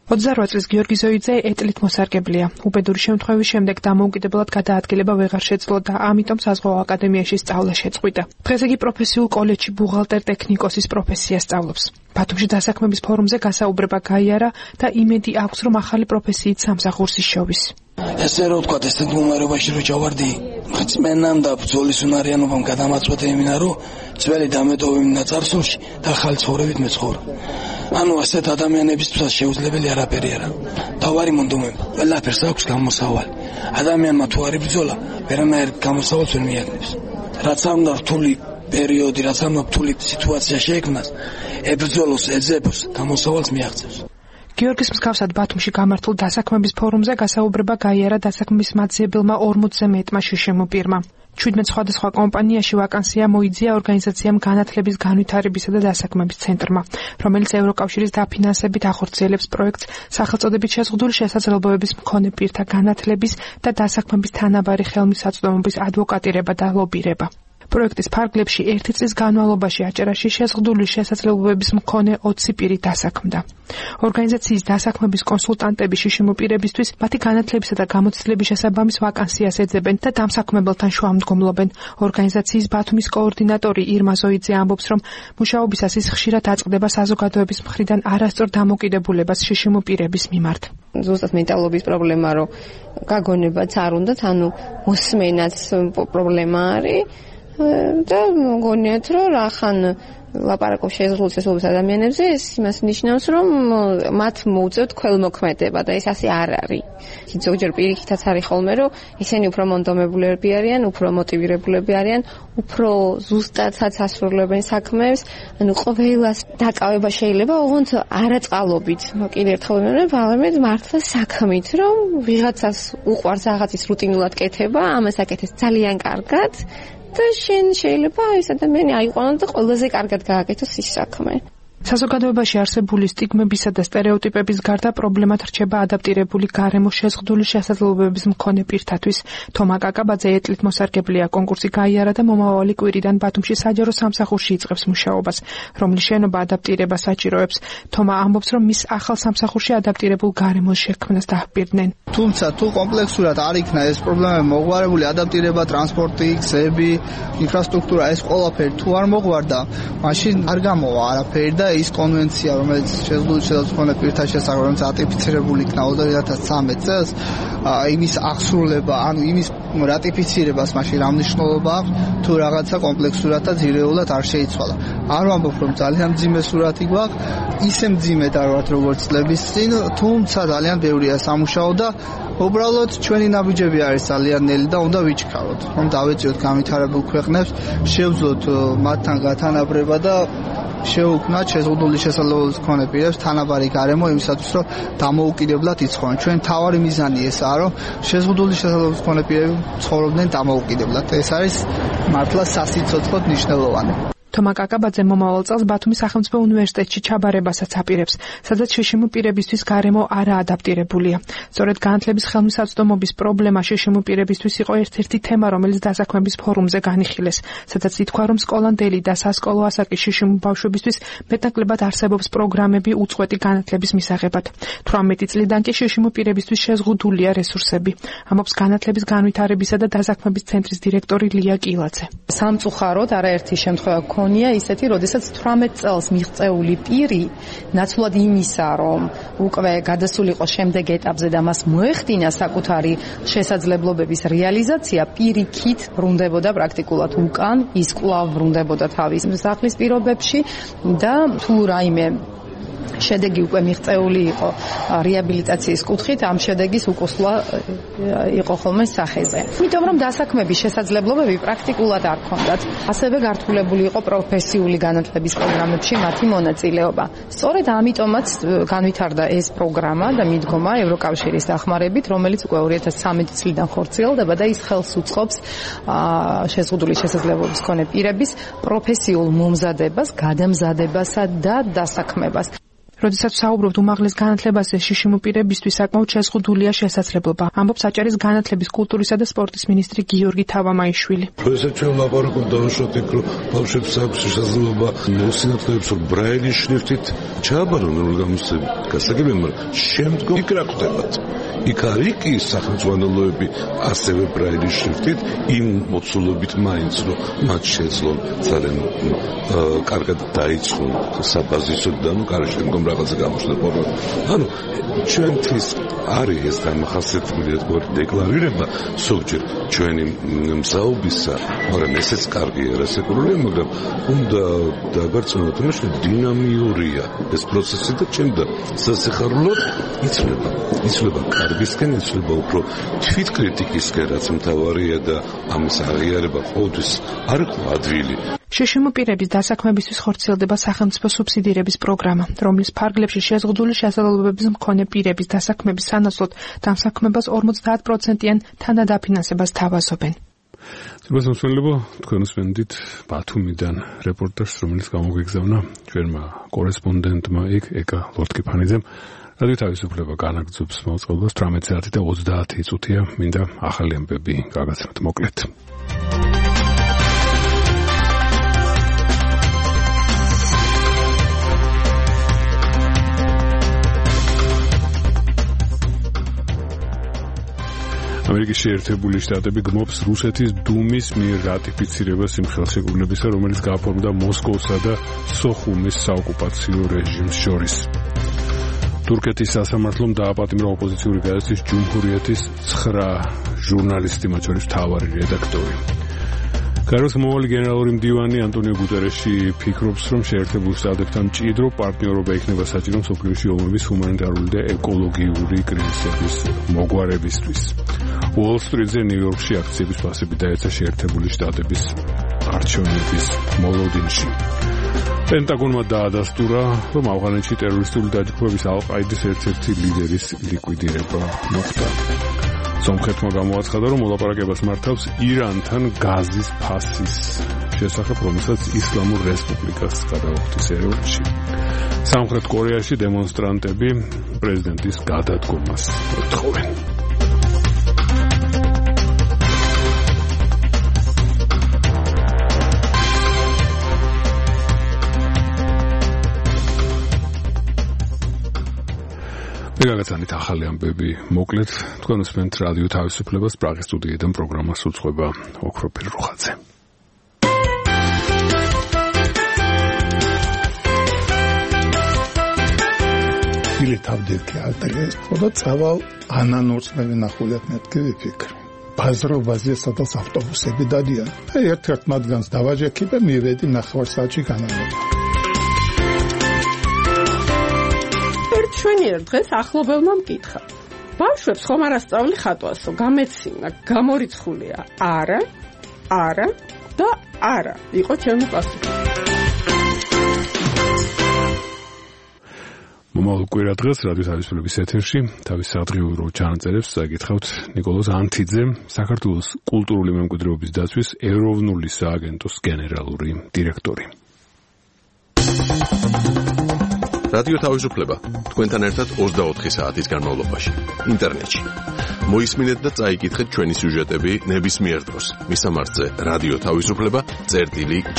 28 წლის გიორგი ზოიძე ეტლით მოსარგებლია. უბედური შემთხვევის შემდეგ დამოუკიდებლად გადაადგილება ვეღარ შეძლო და ამიტომ საზღვაო აკადემიაში სწავლა შეწყვიტა. დღეს იგი პროფესიულ კოლეჯში ბუღალტერ-ტექნიკოსის პროფესიას სწავლობს. ბათუმში დასაქმების ფორუმზე გასაუბრება გაიარა და იმედი აქვს, რომ ახალი პროფესიით სამსახურს იშოვის. ესე რომ ვთქვათ, ესეთ მომარობაში რო ჩავარდი, წმენამ და ბრძოლის უნარიანობამ გადამაწყვეტა იმენა, რომ ძველი დამეტოვებინა წარსულში და ახალი ცხოვრებით მეცხოვრა. ანუ ასეთ ადამიანებისთვის შეუძლებელი არაფერი არა. თავარი მონდომები, ყველაფერს აქვს გამოსავალი. ადამიანმა თუ არ იბრძოლა, ვერანაირ გამოსავალს ვერ მიაგნებს. რაც უნდა რთული პერიოდი, რაც უნდა რთული სიტუაცია შეექმნას, ებრძოლოს, ეძებოს, გამოსავალს მიაღწევს. გიორგის მსგავსად ბათუმში გამართულ დასაქმების ფორუმზე გასაუბრება გაიარა დასაქმების მათგებელმა 40-ზე მეტმა შშმ პირმა. 17 სხვადასხვა კომპანიაში ვაკანსია მოიძია ორგანიზაციამ განათლების განვითარებისა და დასაქმების ცენტრმა, რომელიც ევროკავშირის დაფინანსებით ახორციელებს პროექტს სახელწოდებით შეზღუდული შესაძლებლობების მქონე პირთა განათლების და დასაქმების თანაბარი ხელმისაწვდომობის ადვოკატირება და ლობირება. პროექტის ფარგლებში 1 წლის განმავლობაში აჭარაში შეზღუდული შესაძლებლობების მქონე 20 პირი დასაქმდა. ორგანიზაციის დასაქმების კონსულტანტები შშმ პირებისთვის მათი განათლებისა და გამოცდილების შესაბამის ვაკანსიას ეძებენ და დამსაქმებელთან შუამდგომლობენ. ორგანიზაციის ბათუმის კოორდინატორი ირმა ზოიძე ამბობს, რომ მუშაობისას ის ხშირად აწყდება საზოგადოების მხრიდან არასწორ დამოკიდებულებას შშმ პირების მიმართ. ზუსტად მენტალობის პრობლემა, რომ გაგონებაც არ უნდათ, ანუ მოსმენაც პრობლემა არის. და მგონიათ, რომ რახან ლაპარაკობს შეზღუდული შესაძლებლობის ადამიანებზე, ეს იმას ნიშნავს, რომ მათ მოუწევთ ქველმოქმედება და ეს ასე არ არის. ზოგჯერ პირიქითაც არის ხოლმე, რომ ისინი უფრო მონდომებულები არიან, უფრო მოტივირებულები არიან, უფრო ზუსტადაც ასრულებენ საქმეს, ანუ ყველას დაკავება შეიძლება ოღონდ არაწყალობით. კიდევ ერთხელ ვამბობ, მართლა საქმით, რომ ვიღაცას უყვარს რაღაცის რუტინულად კეთება, ამას აკეთებს ძალიან კარგად. და შენ შეიძლება ეს ადამიანი აიყვანოს და ყველაზე კარგად გააკეთოს ის საქმე. საზოგადოებაში არსებული სტიგმებისა და სტერეოტიპების გარდა პრობლემად რჩება ადაპტირებული გარემო შეზღუდული შესაძლებლობების მქონე პირთათვის. თომა კაკაბაძე ეტლით მოსარგებლია, კონკურსი გაიარა და მომავალი კვირიდან ბათუმში საჯარო სამსახურში იწყებს მუშაობას, რომლის შენობა ადაპტირებას საჭიროებს. თომა ამბობს, რომ მის ახალ სამსახურში ადაპტირებულ გარემოს შექმნას დაჰპირდნენ. თუმცა თუ კომპლექსურად არ იქნა ეს პრობლემები მოგვარებული, ადაპტირება, ტრანსპორტი, გზები, ინფრასტრუქტურა, ეს ყველაფერი თუ არ მოგვარდა, მაშინ არ გამოვა არაფერი და ის კონვენცია, რომელიც შეზღუდული შესაძლებლობების პირთა შესახებ, რომელიც რატიფიცირებული იქნა 2013 წელს, იმის აღსრულება, ანუ იმის რატიფიცირებას მაშინ რა მნიშვნელობა აქვს, თუ რაღაცა კომპლექსურად და ძირეულად არ შეიცვალა. არ ვამბობ, რომ ძალიან მძიმე სურათი გვაქვს, ისე მძიმე და როგორც წლების წინ, თუმცა ძალიან ბევრია სამუშაო და უბრალოდ ჩვენი ნაბიჯები არის ძალიან ნელი და უნდა ვიჩქაროთ, რომ დავეწიოთ განვითარებულ ქვეყნებს, შევძლოთ მათთან გათანაბრება და შეუქმნათ შეზღუდული შესაძლებლობის მქონე პირებს თანაბარი გარემო იმისათვის, რომ დამოუკიდებლად იცხოვრონ. ჩვენ თავარი მიზანი ესაა, რომ შეზღუდული შესაძლებლობის მქონე პირები ცხოვრობდნენ დამოუკიდებლად. ეს არის მართლა სასიცოცხლოდ მნიშვნელოვანი. თომა კაკაბაძე მომავალ წელს ბათუმის სახელმწიფო უნივერსიტეტში ჩაბარებასაც აპირებს, სადაც შშმ პირებისთვის გარემო არა ადაპტირებულია. სწორედ განათლების ხელმისაწვდომობის პრობლემა შშმ პირებისთვის იყო ერთ-ერთი თემა, რომელიც დასაქმების ფორუმზე განიხილეს, სადაც ითქვა, რომ სკოლანდელი და სასკოლო ასაკის შშმ ბავშვებისთვის მეტნაკლებად არსებობს პროგრამები უწყვეტი განათლების მისაღებად. 18 წლიდან კი შშმ პირებისთვის შეზღუდულია რესურსები, ამბობს განათლების განვითარებისა და დასაქმების ცენტრის დირექტორი ლია კილაძე. სამწუხაროდ არაერთი შემთხვევა გქონია ისეთი, როდესაც 18 წელს მიღწეული პირი ნაცვლად იმისა, რომ უკვე გადასულიყო შემდეგ ეტაპზე და მას მოეხდინა საკუთარი შესაძლებლობების რეალიზაცია, პირიქით ბრუნდებოდა პრაქტიკულად უკან, ის კვლავ ბრუნდებოდა თავის სახლის პირობებში და თუ რაიმე შედეგი უკვე მიღწეული იყო რეაბილიტაციის კუთხით, ამ შედეგის უკუსლა იყო ხოლმე სახეზე. იმიტომ რომ დასაქმების შესაძლებლობები პრაქტიკულად არ ჰქონდათ, ასევე გართულებული იყო პროფესიული განათლების პროგრამებში მათი მონაწილეობა. სწორედ ამიტომაც განვითარდა ეს პროგრამა და მიდგომა ევროკავშირის დახმარებით, რომელიც უკვე 2013 წლიდან ხორციელდება და ის ხელს უწყობს შეზღუდული შესაძლებლობის მქონე პირების პროფესიულ მომზადებას, გადამზადებასა და დასაქმებას. როდესაც საუბრობთ უმაღლეს განათლებაზე, შიშიმ პირებისთვის საკმაოდ შეზღუდულია შესაძლებლობა. ამბობს აჭარის განათლების, კულტურისა და სპორტის მინისტრი გიორგი თავამაიშვილი. როდესაც ჩვენ ვლაპარაკობთ დავუშვათ, რომ ბავშვებს აქვს შესაძლებლობა მოსინათლეებს ბრაილის შრიფტით ჩააბარონ გამოსცემი. გასაგებია, მაგრამ შემდგომ იქ რა ხდებათ? იქ არის კი სახელმწიფოები ასევე ბრაილის შრიფტით იმ მოცულობით მაინც რომ მათ შეძლონ ძალიან კარგად დაიწყონ საბაზისოდ და კარგი შემდგომ რაღაცა გამოჩნდა პრობლემა. ანუ ჩვენთვის არის ეს დამახასიათებელი როგორი დეკლარირება ზოგჯერ ჩვენი მსაუბისა, მაგრამ ესეც კარგია რასაკურველია, მაგრამ უნდა დაგარწმუნოთ იმაში, რომ დინამიურია ეს პროცესი და ჩემდა სასიხარულოდ იცვლება კარგისკენ, იცვლება უფრო თვითკრიტიკისკენ, რაც მთავარია და ამის აღიარება ყოველთვის არ იყო ადვილი. შიშიმ პირების დასაქმებისთვის ხორციელდება სახელმწიფო სუბსიდირების პროგრამა, რომლის ფარგლებში შეზღუდული შესაძლებლობების მქონე პირების დასაქმების სანაცვლოდ დამსაქმებას 50%-იან თანადაფინანსებას თავაზობენ. Ძებასმსვლელობო, თქვენ უსმენდით ბათუმიდან რეპორტაჟს, რომელიც გამოგეგზავნა ჩვენმა კორესპონდენტმა იქ ეკა ლორთქიფანიძემ. რადიო თავისუფლება განაგრძობს მოწყობას 18 საათი და 30 წუთია. მინდა ახალი ამბები გაგაცნოთ მოკლედ. ამერიკის შეერთებული შტატები გმობს რუსეთის დუმის მიერ რატიფიცირებას იმ ხელშეკრულებისა, რომელიც გააფორმდა მოსკოვსა და სოხუმის საოკუპაციო რეჟიმს შორის. თურქეთის სასამართლომ დააპატიმრა ოპოზიციური გაზეთის ჯუმჰურიეთის 9 ჟურნალისტი, მათ შორის მთავარი რედაქტორი. გაეროს მომავალი გენერალური მდივანი ანტონიო გუტერეში ფიქრობს, რომ შეერთებულ შტატებთან მჭიდრო პარტნიორობა იქნება საჭირო მსოფლიოში ომების, ჰუმანიტარული და ეკოლოგიური კრიზისების მოგვარებისთვის. Wall Street-ზე ნიუ-იორკში აქციების ფასები დაეცა შეერთებული შტატების არჩევნების მოლოდინში. პენტაგონმა დაადასტურა, რომ ავღანეთში ტერორისტული დაჯგუფების ალ-ყაიდის ერთ-ერთი ლიდერის ლიკვიდირება მოხდა. სომხეთმა გამოაცხადა, რომ მოლაპარაკებას მართავს ირანთან გაზის ფასის შესახებ, რომელსაც ისლამურ რესპუბლიკას გადაუხდის ეროვნში. სამხრეთ კორეაში დემონსტრანტები პრეზიდენტის გადადგომას ეთხოვენ. გაგაცანით ახალი ამბები მოკლედ თქვენ უსმენთ რადიო თავისუფლებას პრაღის სტუდიიდან პროგრამას უძღვება ოქროფილ რუხაძე. Bilетavdetki alters xoda წავალ ანანორსმები ნახულეთ მეთქი ვიფიქრე. ბაზრობაზე სადაც ავტობუსები დადიან. ერთ-ერთ მათგანს დავაჯექი და მივედი ნახევარსაათში განამება. ჩვენი ერთ დღეს ახლობელმა მკითხა. ბავშვებს ხომ არ ასწავლი ხატვასო, გამეცინა, გამორიცხულია? არა და არა, იყო ჩემი პასუხი. მომავალ კვირა დღეს რადიო თავისუფლების ეთერში თავის სადღეურო ჩანაწერებს წაგითხავთ ნიკოლოზ ანთიძემ, საქართველოს კულტურული მემკვიდრეობის დაცვის ეროვნული სააგენტოს გენერალური დირექტორი. რადიო თავისუფლება თქვენთან ერთად 24 საათის განმავლობაში ინტერნეტში. მოისმინეთ და წაიკითხეთ ჩვენი სიუჟეტები ნებისმიერ დროს. მისამართზე რადიო თავისუფლება.gi.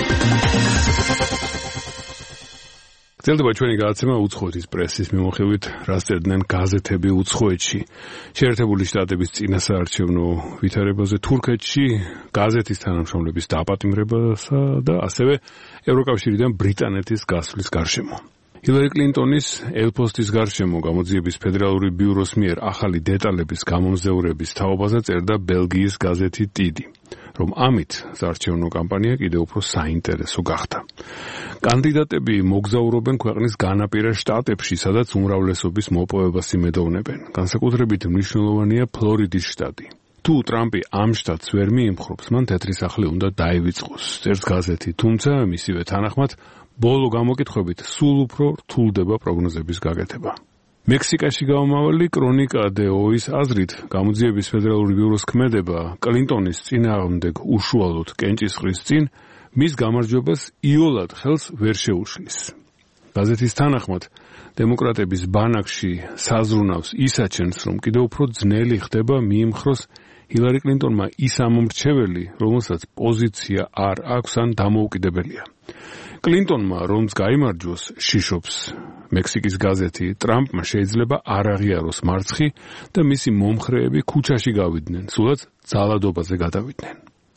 გრძელდება ჩვენი გადაცემა უცხოეთის პრესის მიმოხილვით, რაც წერდნენ გაზეთები უცხოეთში. შეერთებული შტატების წინასაარჩევნო ვითარებაზე, თურქეთში გაზეთის თანამშრომლების დაპატიმრებასა და ასევე ევროკავშირიდან ბრიტანეთის გასვლის გარშემო. ჰილარი კლინტონის ელფოსტის გარშემო გამოძიების ფედერალური ბიუროს მიერ ახალი დეტალების გამომზეურების თაობაზე წერდა ბელგიის გაზეთი ტიდი, რომ ამით საარჩევნო კამპანია კიდევ უფრო საინტერესო გახდა. კანდიდატები მოგზაურობენ ქვეყნის განაპირა შტატებში, სადაც უმრავლესობის მოპოვებას იმედოვნებენ. განსაკუთრებით მნიშვნელოვანია ფლორიდის შტატი. თუ ტრამპი ამ შტატს ვერ მიიმხრობს, მან თეთრი სახლი უნდა დაივიწყოს, წერს გაზეთი, თუმცა მისივე თანახმად ბოლო გამოკითხვებით სულ უფრო რთულდება პროგნოზების გაკეთება. მექსიკაში გამომავალი კრონიკა დე ოის აზრით, გამოძიების ფედერალური ბიუროს ქმედება კლინტონის წინააღმდეგ უშუალოდ კენჭისყრის წინ მის გამარჯვებას იოლად ხელს ვერ შეუშლის. გაზეთის თანახმად, დემოკრატების ბანაკში საზრუნავს ის აჩენს, რომ კიდევ უფრო ძნელი ხდება მიიმხროს ჰილარი კლინტონმა ის ამომრჩეველი, რომელსაც პოზიცია არ აქვს ან დამოუკიდებელია. კლინტონმა რომც გაიმარჯვოს, შიშობს მექსიკის გაზეთი, ტრამპმა შეიძლება არ აღიაროს მარცხი და მისი მომხრეები ქუჩაში გავიდნენ, სულაც ძალადობაზე გადავიდნენ.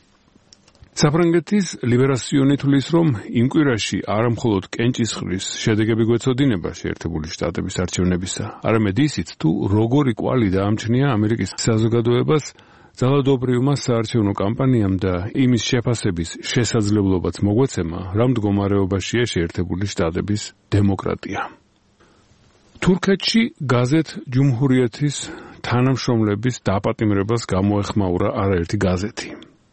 საფრანგეთის ლიბერასიონი თulis, რომ იმ კვირაში არა მხოლოდ კენჭისყრის შედეგები გვეცოდინება შეერთებული შტატების არჩევნებისა, არამედ ისიც, თუ როგორი კვალი დაამჩნია ამერიკის საზოგადოებას ძალადობრივმა საარჩევნო კამპანიამ და იმის შეფასების შესაძლებლობაც მოგვეცემა, რა მდგომარეობაშია შეერთებული შტატების დემოკრატია. თურქეთში გაზეთ ჯუმჰურიეთის თანამშრომლების დაპატიმრებას გამოეხმაურა არაერთი გაზეთი.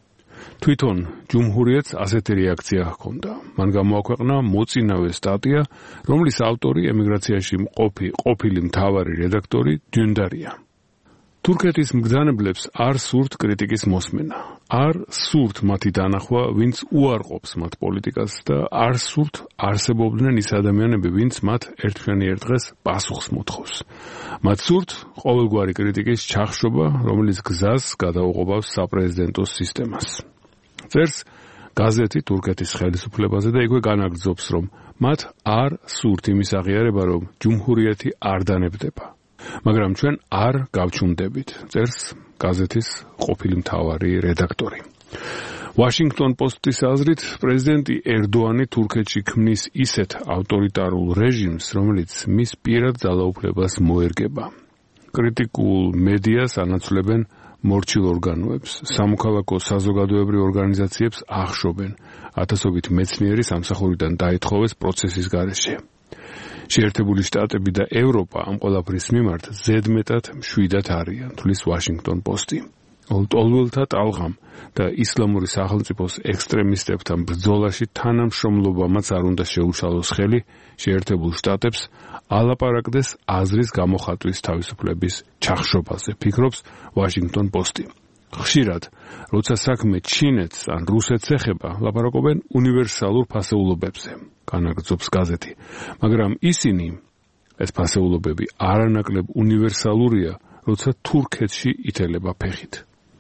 თვითონ ჯუმჰურიეთს ასეთი რეაქცია ჰქონდა. მან გამოაქვეყნა მოწინავე სტატია, რომლის ავტორი ემიგრაციაში ყოფილი მთავარი რედაქტორი დუნდარია. თურქეთის მბრძანებლებს არ სურთ კრიტიკის მოსმენა. არ სურთ მათი დანახვა, ვინც უარყოფს მათ პოლიტიკას და არ სურთ არსებობდნენ ის ადამიანები, ვინც მათ ერთმანერ დღეს პასუხს მოთხოვს. მათ სურთ ყოველგვარი კრიტიკის ჩახშობა, რომელიც გზას გადაუღობავს საპრეზიდენტო სისტემას. წერს გაზეთი თურქეთის ხელისუფლებაზე და იქვე განაგრძობს, რომ მათ არ სურთ იმის აღიარება, რომ ჯუმჰურიეთი არ დანებდება. მაგრამ ჩვენ არ გავჩუმდებით, წერს გაზეთის ყოფილი მთავარი რედაქტორი. Washington Post-ის აზრით, პრეზიდენტი ერდოანი თურქეთში ქმნის ისეთ ავტორიტარულ რეჟიმს, რომელიც მის პირად ძალაუფლებას მოერგება. კრიტიკულ მედიას ანაცვლებენ მორჩილ ორგანოებს, სამოქალაქო საზოგადოებრივ ორგანიზაციებს ახშობენ, ათასობით მეცნიერი სამსახურიდან დაითხოვეს პროცესის გარეშე. შეერთებული შტატები და ევროპა ამ ყველაფრის მიმართ ზედმეტად მშვიდად არიან, თulis Washington Post-ი. ტოლველთა ტალღამ და ისლამური სახელმწიფოს ექსტრემისტებთან ბრძოლაში თანამშრომლობამაც არ უნდა შეუშალოს ხელი შეერთებულ შტატებს ალაპარაკდეს აზრის გამოხატვის თავისუფლების ჩახშობაზე, ფიქრობს Washington Post-ი. ხშირად, როცა საქმე ჩინეთს ან რუსეთს ეხება, ლაპარაკობენ უნივერსალურ ფასეულობებზე, განაგრძობს გაზეთი, მაგრამ ისინი, ეს ფასეულობები არანაკლებ უნივერსალურია, როცა თურქეთში ითელება ფეხით.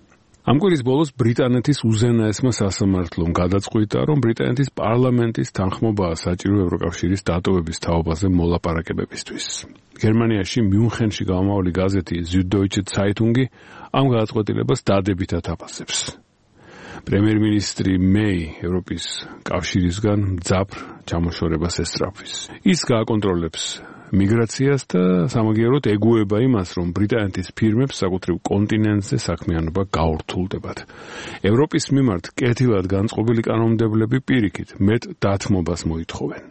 ამ კვირის ბოლოს ბრიტანეთის უზენაესმა სასამართლომ გადაწყვიტა, რომ ბრიტანეთის პარლამენტის თანხმობაა საჭირო ევროკავშირის დატოვების თაობაზე მოლაპარაკებებისთვის. გერმანიაში მიუნხენში გამომავალი გაზეთი Süddeutsche Zeitung ამ გადაწყვეტილებას დადებითად აფასებს. პრემიერ-მინისტრი მეი ევროპის კავშირისგან მძაფრ ჩამოშორებას ესწრაფვის. ის გააკონტროლებს მიგრაციას და სამაგიეროდ ეგუება იმას, რომ ბრიტანეთის ფირმებს საკუთრივ კონტინენტზე საქმიანობა გაურთულდებათ. ევროპის მიმართ კეთილად განწყობილი კანონმდებლები პირიქით მეტ დათმობას მოითხოვენ.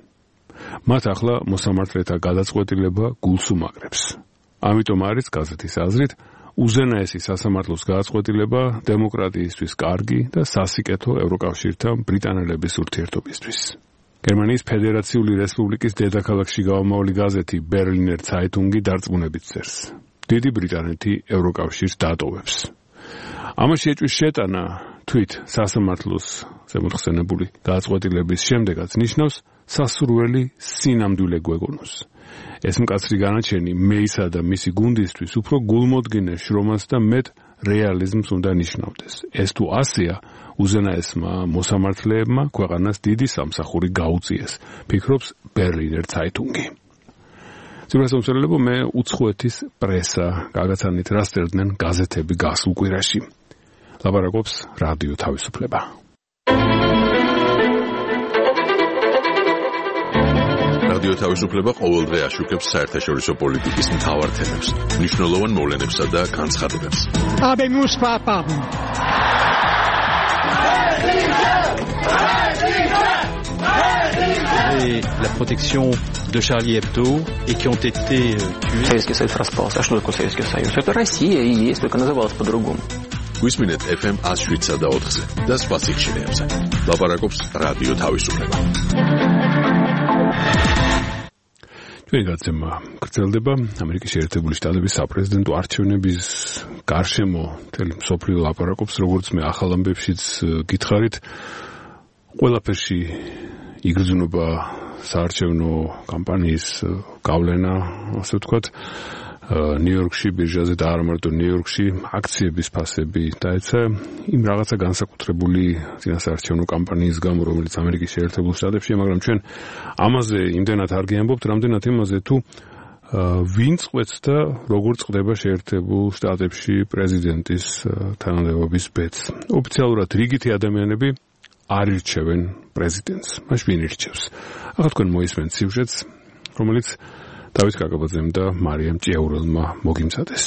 მათ ახლა მოსამართლეთა გადაწყვეტილება გულს უმაგრებს. ამიტომ არის გაზეთის აზრით, უზენაესი სასამართლოს გადაწყვეტილება დემოკრატიისთვის კარგი და სასიკეთო ევროკავშირთან ბრიტანელების ურთიერთობისთვის. გერმანიის ფედერაციული რესპუბლიკის დედაქალაქში გამომავალი გაზეთი Berliner Zeitung დარწმუნებით წერს. დიდი ბრიტანეთი ევროკავშირს დატოვებს. ამაში ეჭვის შეტანა თვით სასამართლოს ზემოთხსენებული გადაწყვეტილების შემდეგაც ნიშნავს სასურველი სინამდვილე გვეგონოს. ეს მკაცრი განაჩენი მეისა და მისი გუნდისთვის უფრო გულმოდგინე შრომას და მეტ რეალიზმს უნდა ნიშნავდეს. ეს თუ ასეა, უზენაესმა მოსამართლეებმა ქვეყანას დიდი სამსახური გაუწიეს, ფიქრობს Berliner Zeitung. ძირასამსახურებო მე უცხოეთის პრესა გაგაცანით რა სτερდნენ გაზეთები გასულ კვირაში. ლაპარაკობს რადიო თავისუფლება. რადიო თავისუფლება ყოველდღე აშუქებს საერთაშორისო პოლიტიკის მთავარ თემებს, მნიშვნელოვან მოვლენებსა და განცხადებებს. Habemus papam. Et la protection de Charlie Hebdo et qui ont été tués. Советский Союз распался. А что такое Советский Союз? Это Россия и есть, только называлась по-другому. Გვისმინეთ FM 107 და 4-ზე და სხვა სიხშირეებზე. ლაპარაკობს რადიო თავისუფლება. ჩვენი გაცემა გრძელდება ამერიკის შეერთებული შტატების საპრეზიდენტო არჩევნების გარშემო მთელი მსოფლიო ლაპარაკობს, როგორც მე ახალ ამბებშიც გითხარით, ყველაფერში იგრძნობა საარჩევნო კამპანიის გავლენა, ასე ვთქვათ, ნიუ-იორკში ბირჟაზე და არა მარტო ნიუ-იორკში აქციების ფასები დაეცა იმ რაღაცა განსაკუთრებული წინასაარჩევნო კამპანიის გამო, რომელიც ამერიკის შეერთებულ შტატებში, მაგრამ ჩვენ ამაზე იმდენად არ გიამბობთ, რამდენად იმაზე თუ ვინ წყვეტს და როგორ წყდება შეერთებულ შტატებში პრეზიდენტის თანამდებობის ბედს. ოფიციალურად რიგითი ადამიანები არ ირჩევენ პრეზიდენტს. მაშინ ვინ ირჩევს? ახლა თქვენ მოისმენთ სიუჟეტს, რომელიც დავით კაკაბაძემ და მარიამ ჭიაურელმა მოგიმზადეს.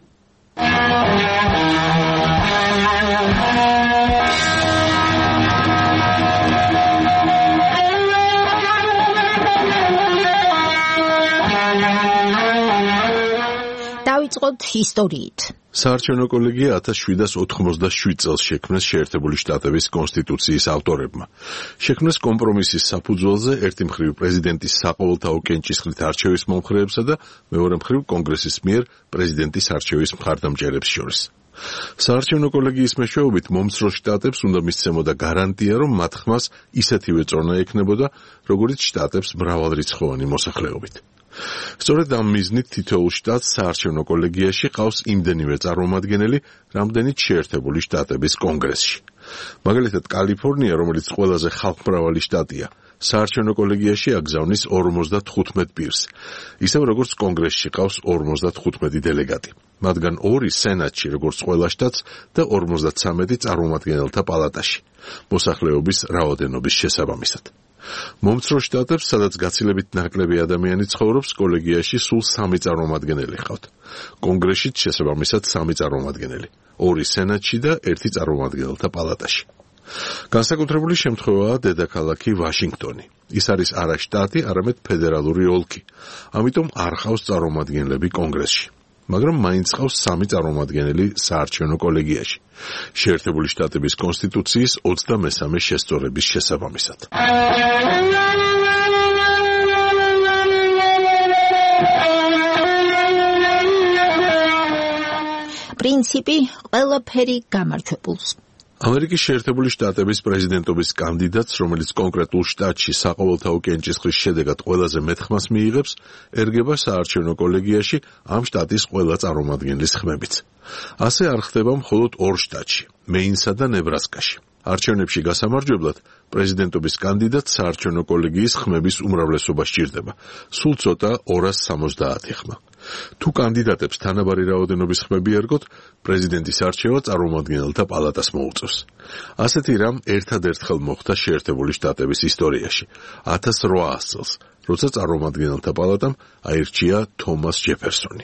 დავიწყოთ ისტორიით. საარჩევნო კოლეგია 1787 წელს შექმნეს შეერთებული შტატების კონსტიტუციის ავტორებმა. შექმნეს კომპრომისის საფუძველზე ერთი მხრივ პრეზიდენტის საყოველთაო კენჭისყრით არჩევის მომხრეებსა და მეორე მხრივ კონგრესის მიერ პრეზიდენტის არჩევის მხარდამჭერებს შორის. საარჩევნო კოლეგიის მეშვეობით მომცრო შტატებს უნდა მისცემოდა გარანტია, რომ მათ ხმას ისეთივე წონა ექნებოდა, როგორც შტატებს მრავალრიცხოვანი მოსახლეობით. სწორედ ამ მიზნით თითოეულ შტატს საარჩევნო კოლეგიაში ყავს იმდენივე წარმომადგენელი, რამდენიც შეერთებული შტატების კონგრესში. მაგალითად, კალიფორნია, რომელიც ყველაზე ხალხმრავალი შტატია, საარჩევნო კოლეგიაში აგზავნის 55 პირს, ისევ როგორც კონგრესში ყავს 55 დელეგატი. მათგან 2 სენატში, როგორც ყველა შტატს და 53 წარმომადგენელთა პალატაში, მოსახლეობის რაოდენობის შესაბამისად. მომცრო შტატებს, სადაც გაცილებით ნაკლები ადამიანი ცხოვრობს, კოლეგიაში სულ 3 წარმომადგენელი ჰყავთ. კონგრესშიც შესაბამისად 3 წარმომადგენელი, 2 სენატში და 1 წარმომადგენელთა პალატაში. განსაკუთრებული შემთხვევაა დედაქალაქი ვაშინგტონი. ის არის არა შტატი, არამედ ფედერალური ოლქი. ამიტომ არ ჰყავს წარმომადგენლები კონგრესში. მაგრამ მაინც ჰყავს 3 წარმომადგენელი საარჩევნო კოლეგიაში, შეერთებული შტატების კონსტიტუციის 23 შესწორების შესაბამისად. პრინციპი ყველაფერი გამარჯვებულს. ამერიკის შეერთებული შტატების პრეზიდენტობის კანდიდატს, რომელიც კონკრეტულ შტატში საყოველთაო კენჭისყრის შედეგად ყველაზე მეტ ხმას მიიღებს, ერგება საარჩევნო კოლეგიაში ამ შტატის ყველა წარმომადგენლის ხმებით. ასე არ ხდება მხოლოდ 2 შტატში, მეინსა და ნებრასკაში. არჩევნებში გასამარჯვებლად პრეზიდენტობის კანდიდატს საარჩევნო კოლეგიის ხმების უმრავლესობა სჭირდება, სულ ცოტა 270 ხმა. თუ კანდიდატებს თანაბარი რაოდენობის ხმები ერგოთ, პრეზიდენტის არჩევა წარმომადგენელთა პალატას მოუწევს. ასეთი რამ ერთადერთხელ მოხდა შეერთებული შტატების ისტორიაში, 1800 წელს, როცა წარმომადგენელთა პალატამ აირჩია თომას ჯეფერსონი.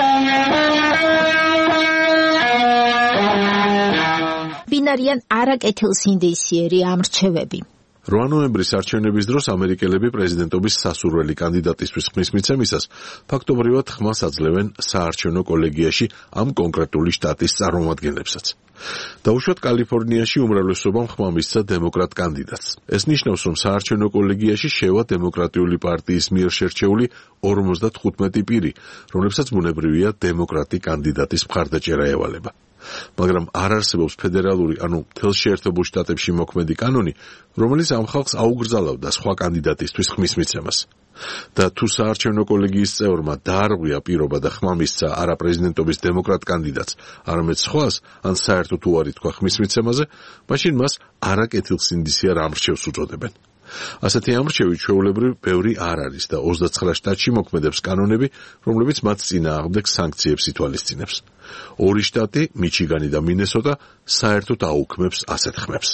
ვინ არიან არაკეთილსინდისიერი ამრჩევები? 8 ნოემბრის არჩევნების დროს ამერიკელები პრეზიდენტობის სასურველი კანდიდატისთვის ხმის მიცემისას ფაქტობრივად ხმას აძლევენ საარჩევნო კოლეგიაში ამ კონკრეტული შტატის წარმომადგენლებსაც. დაუშვათ კალიფორნიაში უმრავლესობამ ხმა მისცა დემოკრატ კანდიდატს. ეს ნიშნავს, რომ საარჩევნო კოლეგიაში შევა დემოკრატიული პარტიის მიერ შერჩეული 55 პირი, რომლებსაც ბუნებრივია დემოკრატი კანდიდატის მხარდაჭერა ევალება. მაგრამ არ არსებობს ფედერალური, ანუ მთელ შეერთებულ შტატებში მოქმედი კანონი, რომელიც ამ ხალხს აუგრძალავდა სხვა კანდიდატისთვის ხმის მიცემას. და თუ საარჩევნო კოლეგიის წევრმა დაარღვია პირობა და ხმა მისცა არა პრეზიდენტობის დემოკრატ კანდიდატს, არამედ სხვას, ან საერთოდ უარი თქვა ხმის მიცემაზე, მაშინ მას არაკეთილსინდისიერ ამრჩევს უწოდებენ. ასეთი ამრჩევი ჩვეულებრივ ბევრი არ არის და 29 შტატში მოქმედებს კანონები, რომლებიც მათ წინააღმდეგ სანქციებს ითვალისწინებს. 2 შტატი, მიჩიგანი და მინესოტა, საერთოდ აუქმებს ასეთ ხმებს.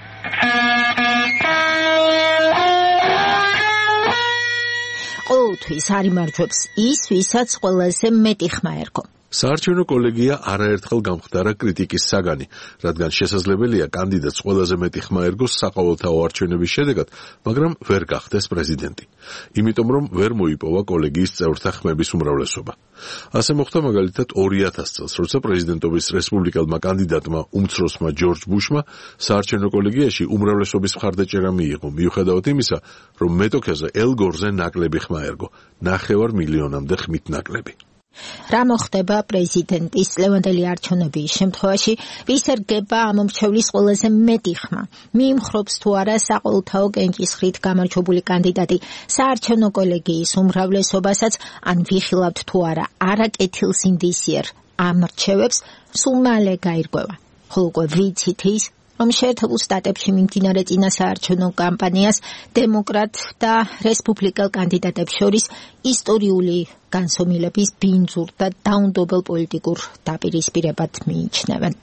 ყოველთვის არ იმარჯვებს ის, ვისაც ყველაზე მეტი ხმა ერგო. საარჩევნო კოლეგია არაერთხელ გამხდარა კრიტიკის საგანი, რადგან შესაძლებელია კანდიდატს ყველაზე მეტი ხმა ერგოს საყოველთაო არჩევნების შედეგად, მაგრამ ვერ გახდეს პრეზიდენტი. იმიტომ რომ ვერ მოიპოვა კოლეგიის წევრთა ხმების უმრავლესობა. ასე მოხდა მაგალითად 2000 წელს, როცა პრეზიდენტობის რესპუბლიკელმა კანდიდატმა უმცროსმა ჯორჯ ბუშმა საარჩევნო კოლეგიაში უმრავლესობის მხარდაჭერა მიიღო, მიუხედავად იმისა, რომ მეტოქეზე ელ გორზე ნაკლები ხმა ერგო, 500,000-მდე ხმით ნაკლები. რა მოხდება პრეზიდენტის ლევანდელი არჩევნების შემთხვევაში, ვის ერგება ამომრჩევლის ყველაზე მეტი ხმა, მიიმხრობს თუ არა საყოველთაო კენჭისყრით გამარჯვებული კანდიდატი საარჩევნო კოლეგიის უმრავლესობასაც, ან ვიხილავთ თუ არა არაკეთილ სინდისიერ ამრჩევებს, სულ მალე გაირკვევა. ხოლო უკვე ვიცით ის, რომ შეერთებულ შტატებში მიმდინარე წინასაარჩევნო კამპანიას დემოკრატ და რესპუბლიკელ კანდიდატებს შორის ისტორიული განსომილების ბინძურ და დაუნდობელ პოლიტიკურ დაპირისპირებად მიიჩნევენ.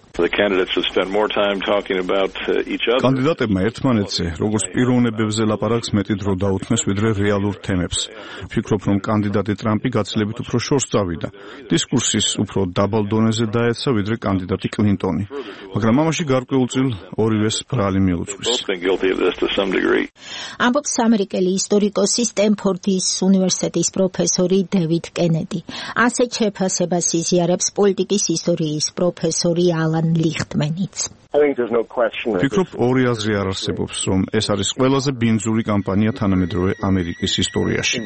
კანდიდატებმა ერთმანეთზე როგორც პიროვნებებზე ლაპარაკს მეტი დრო დაუთმეს ვიდრე რეალურ თემებს. ვფიქრობ, რომ კანდიდატი ტრამპი გაცილებით უფრო შორს წავიდა. დისკურსის უფრო დაბალ დონეზე დაეცა ვიდრე კანდიდატი კლინტონი. მაგრამ ამაში გარკვეულწილ ორივეს ბრალი მიუძღვის. ამბობს ამერიკელი ისტორიკოსი სტენფორდის უნივერსიტეტის პროფესორი დევიდ კენედი. ასეთ შეფასებას იზიარებს პოლიტიკის ისტორიის პროფესორი ალან ლიხტმენიც. ვფიქრობ, ორი აზრი არ არსებობს, რომ ეს არის ყველაზე ბინძური კამპანია თანამედროვე ამერიკის ისტორიაში.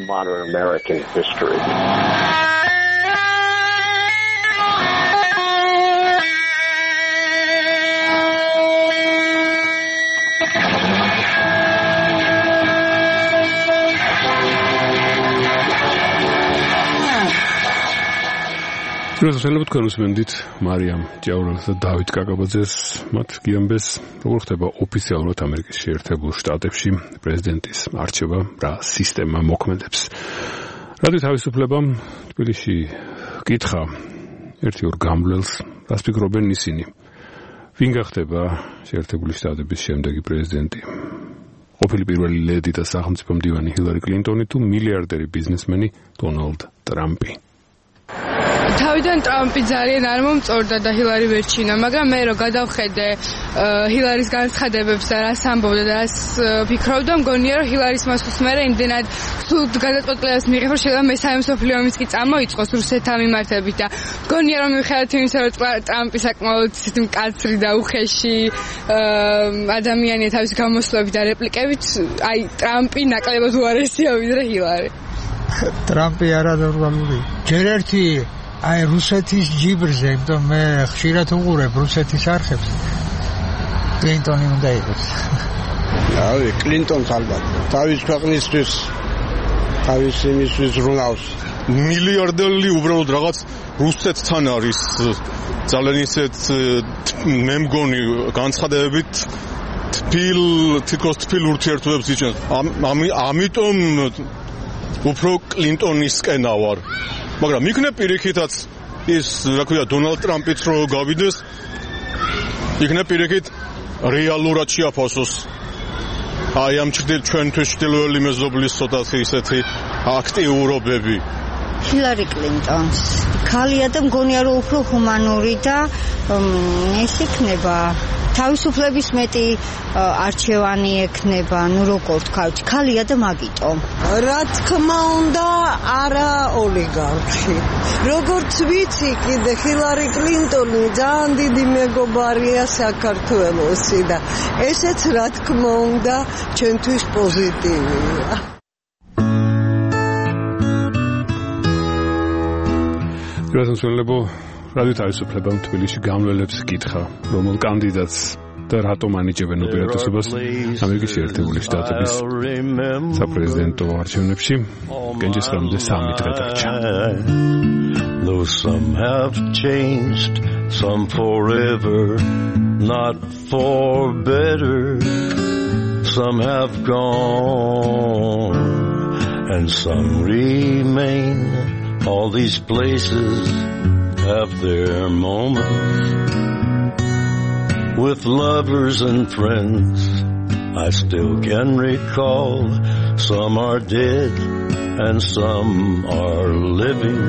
Რუსეთელებს თქვენ უსმენთ მარიამ ჭაურელს და დავით კაკაბაძეს, მათ გიამბეს, როგორ ხდება ოფიციალურად ამერიკის შეერთებულ შტატებში პრეზიდენტის არჩევა, რა სისტემა მოქმედებს. რადიო თავისუფლებამ თბილისში კითხა ერთ-ორ გამლელს, რას ფიქრობენ ისინი. ვინ გახდება შეერთებული შტატების შემდეგი პრეზიდენტი? ყოფილი პირველი ლედი და სახელმწიფო მდივანი ჰილარი კლინტონი თუ მილიარდერი ბიზნესმენი დონალდ ტრამპი? თავიდან ტრამპი ძალიან არ მომწორდა და ჰილარი ვერჩინა, მაგრამ მე რო გადავხედე ჰილარის განცხადებებს და რას ამბობდა და რას ფიქრობდა, მგონია რომ ჰილარის მასუს მერე იმდენად სულ გადაწყვეტილებას მიიღებს, რომ შეიძლება მესამე მსოფლიო ომიც კი წამოიწყოს რუსეთთან მიმართებით და მგონია რომ მიუხედავად იმისა, რომ ტრამპი საკმაოდ ისეთი მკაცრი და უხეში ადამიანია თავის გამოსვლებით და რეპლიკებით, აი ტრამპი ნაკლებად უარესია ვიდრე ჰილარი. ტრამპი არანორმალური. ჯერ ერთი აი რუსეთის ჯიბრზე, იმიტომ მე ხშირად უყურებ რუსეთის არხებს. კლინტონი უნდა იყოს. აი, კლინტონს ალბათ. თავის ქვეყნისთვის, თავის იმისთვის რუნავს. მილიარდელი უბრალოდ რაღაც რუსეთთან არის ძალიან ისეთ მე მგონი განცხადებებით თითქოს თბილ ურთიერთობებს იჩენს. ამიტომ უფრო კლინტონისკენ ავარ. მაგრამ იქნებ პირიქითაც ის, რა ქვია, დონალდ ტრამპიც რო გავიდეს, იქნებ პირიქით რეალურად შეაფასოს. აი ამ ჩვენთვის ჩრდილოელი მეზობლის ცოტათი ისეთი აქტიურობები. ჰილარი კლინტონს ქალია და მგონია რომ უფრო ჰუმანური და ეს იქნება თავისუფლების მეტი არჩევანი ექნება, ну როგორ თქვა, ქალია და მაგიტომ. რა თქმა უნდა, არა ოლიგარქი. როგორც ვიცი, კიდე ჰილარი კლინტონი ძალიან დიდი მეგობარია საქართველოსი და ესეც რა თქმა უნდა ჩვენთვის პოზიტივია. რასამსველებო რადიო თავისუფლებამ თბილისში გამლელებს კითხა, რომელ კანდიდატს და რატომ ანიჭებენ უპირატესობას ამერიკის შეერთებული შტატების საპრეზიდენტო არჩევნებში. კენჭისყრამდე 3 დღე დარჩა. Though some have changed, some forever, not for better, some have gone, and some remain. All these places have their moments with lovers and friends. I still can recall. Some are dead and some are living.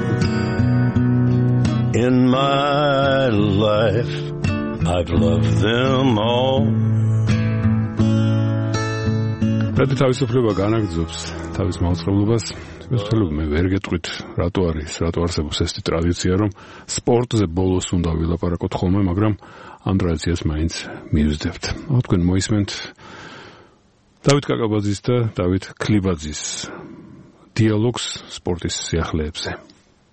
In my life, I've loved them all. რადგან თავისუფლება განაგრძობს თავის მაუწყებლობას, მე ვერ გეტყვით, რატო არსებობს ეს ტრადიცია, რომ სპორტზე ბოლოს უნდა ვილაპარაკოთ ხოლმე, მაგრამ ამ ტრადიციას მაინც მივსდებთ. თქვენ მოისმენთ დავით კაკაბაძის და დავით ქლიბაძის დიალოგს სპორტის სიახლეებზე.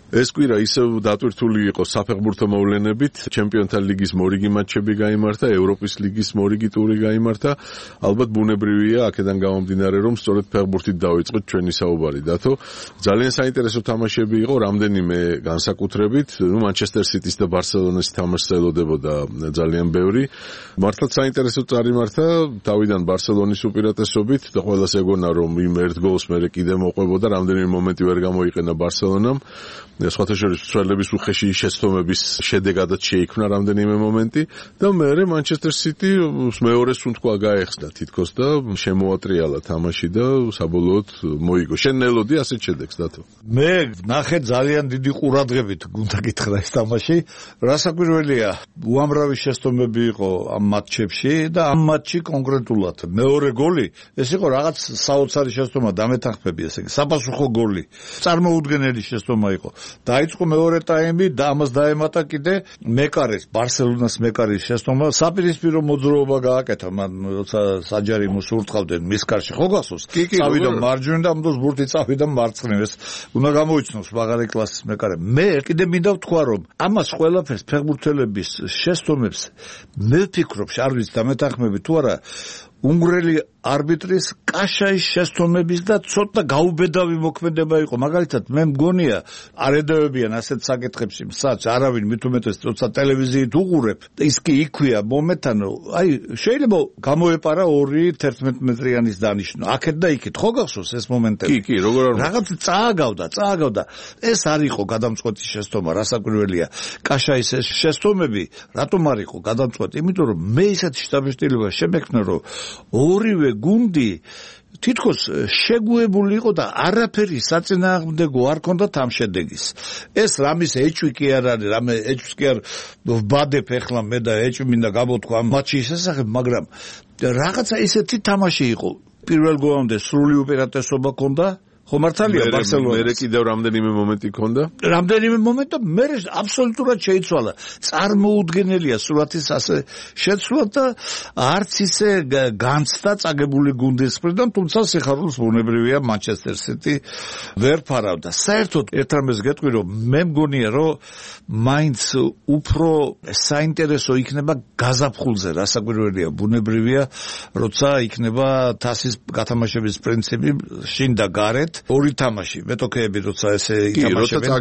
ეს კვირა ისევ დატვირთული იყო საფეხბურთო მოვლენებით. ჩემპიონთა ლიგის მორიგი მატჩები გაიმართა, ევროპის ლიგის მორიგი ტური გაიმართა. ალბათ ბუნებრივია აქედან გამომდინარე, რომ სწორედ ფეხბურთით დავიწყეთ ჩვენი საუბარი. დათო, ძალიან საინტერესო თამაშები იყო, რამდენიმე განსაკუთრებით. მანჩესტერ სიტის და ბარსელონას თამაშს ელოდებოდა ძალიან ბევრი. მართლაც საინტერესო წარიმართა, თავიდან ბარსელონის უპირატესობით და ყველას ეგონა, რომ იმ ერთ გოლს მერე კიდე მოყვებოდა, რამდენიმე მომენტი ვერ გამოიყენა ბარსელონამ. სხვათა შორის მცველების უხეში შეცდომების შედეგადაც შეიქმნა რამდენიმე მომენტი და მერე მანჩესტერ სიტი მეორეს თუნთქვა გაეხსნა თითქოს და შემოატრიალა თამაში და საბოლოოდ მოიგო. შენ ნელოდი ასეთ შედეგს დათო? მე ნახე ძალიან დიდი ყურადღებით გუნდა გითხრა ეს თამაში. რასაკვირველია, უამრავი შეცდომები იყო ამ მატჩებში და ამ მატჩში კონკრეტულად მეორე გოლი ეს იყო რაღაც საოცარი შეცდომა დამეთანხმები, ესე იგი საპასუხო გოლი. წარმოუდგენელი შეცდომა იყო. დაიწყო მეორე ტაიმი და ამას დაემატა კიდე მეკარის, ბარსელონას მეკარის შეცდომა. საპირისპირო მოძრაობა გააკეთა მან, როცა საჯარი მოსურთხავდნენ მის კარში. ხო გახსოვს? წავიდა მარჯვენა და ამდოს ბურთი წავიდა მარცხნივ. ეს უნდა გამოიცნოს მაგარი კლასის მეკარე. მე კიდე მინდა ვთქვა, რომ ამას ყველაფერს ფეხბურთელების შეცდომებს მე ვფიქრობ, არ ვიცი დამეთანხმები თუ არა, უნგრელი არბიტრის კაშაის შეცდომების და ცოტა გაუბედავი მოქმედება იყო. მაგალითად, მე მგონია, არ ედავებიან ასეთ საკითხებში მსაც არავინ მით უმეტეს როცა ტელევიზიით უყურებ, ის კი იქვია მომეთან, აი შეიძლება გამოეპარა 2-11 მეტრიანის დანიშნვა. აქეთ და იქით ხო გახსოვს ეს მომენტები? კი, როგორ არ რაღაც წააგავდა. ეს არ იყო გადამწყვეტი შეცდომა, რასაკვირველია. კაშაის ეს შეცდომები რატომ არ იყო გადამწყვეტი? იმიტომ რომ მე ისეთი შტაბ-შტილება შემექნა, რომ ორივე გუნდი თითქოს შეგუებული იყო და არაფერი საწინააღმდეგო არ ქონდათ ამ შედეგის. ეს რამის ეჭვი კი არ არის, რამე ეჭვს კი არ ვბადებ ახლა მე და ეჭვი მინდა გამოთქვა ამ მატჩის შესახებ, მაგრამ რაღაცა ისეთი თამაში იყო. პირველ გოლამდე სრული უპირატესობა ქონდა. ხო მართალია ბარსელონას. მერე კიდევ რამდენიმე მომენტი ქონდა? რამდენიმე მომენტი და მერე აბსოლუტურად შეიცვალა. წარმოუდგენელია სურათის ასე შეცვლა და არც ისე განცდა წაგებული გუნდის მხრიდან, თუმცა სიხარულს ბუნებრივია მანჩესტერ სიტი ვერ ფარავდა. საერთოდ ერთ რამეს გეტყვი, რომ მე მგონია, რომ მაინც უფრო საინტერესო იქნება გაზაფხულზე, რასაკვირველია, ბუნებრივია, როცა იქნება თასის გათამაშების პრინციპი შინ და გარეთ. ორი თამაში, მეტოქეები როცა ესე ითამაშებენ,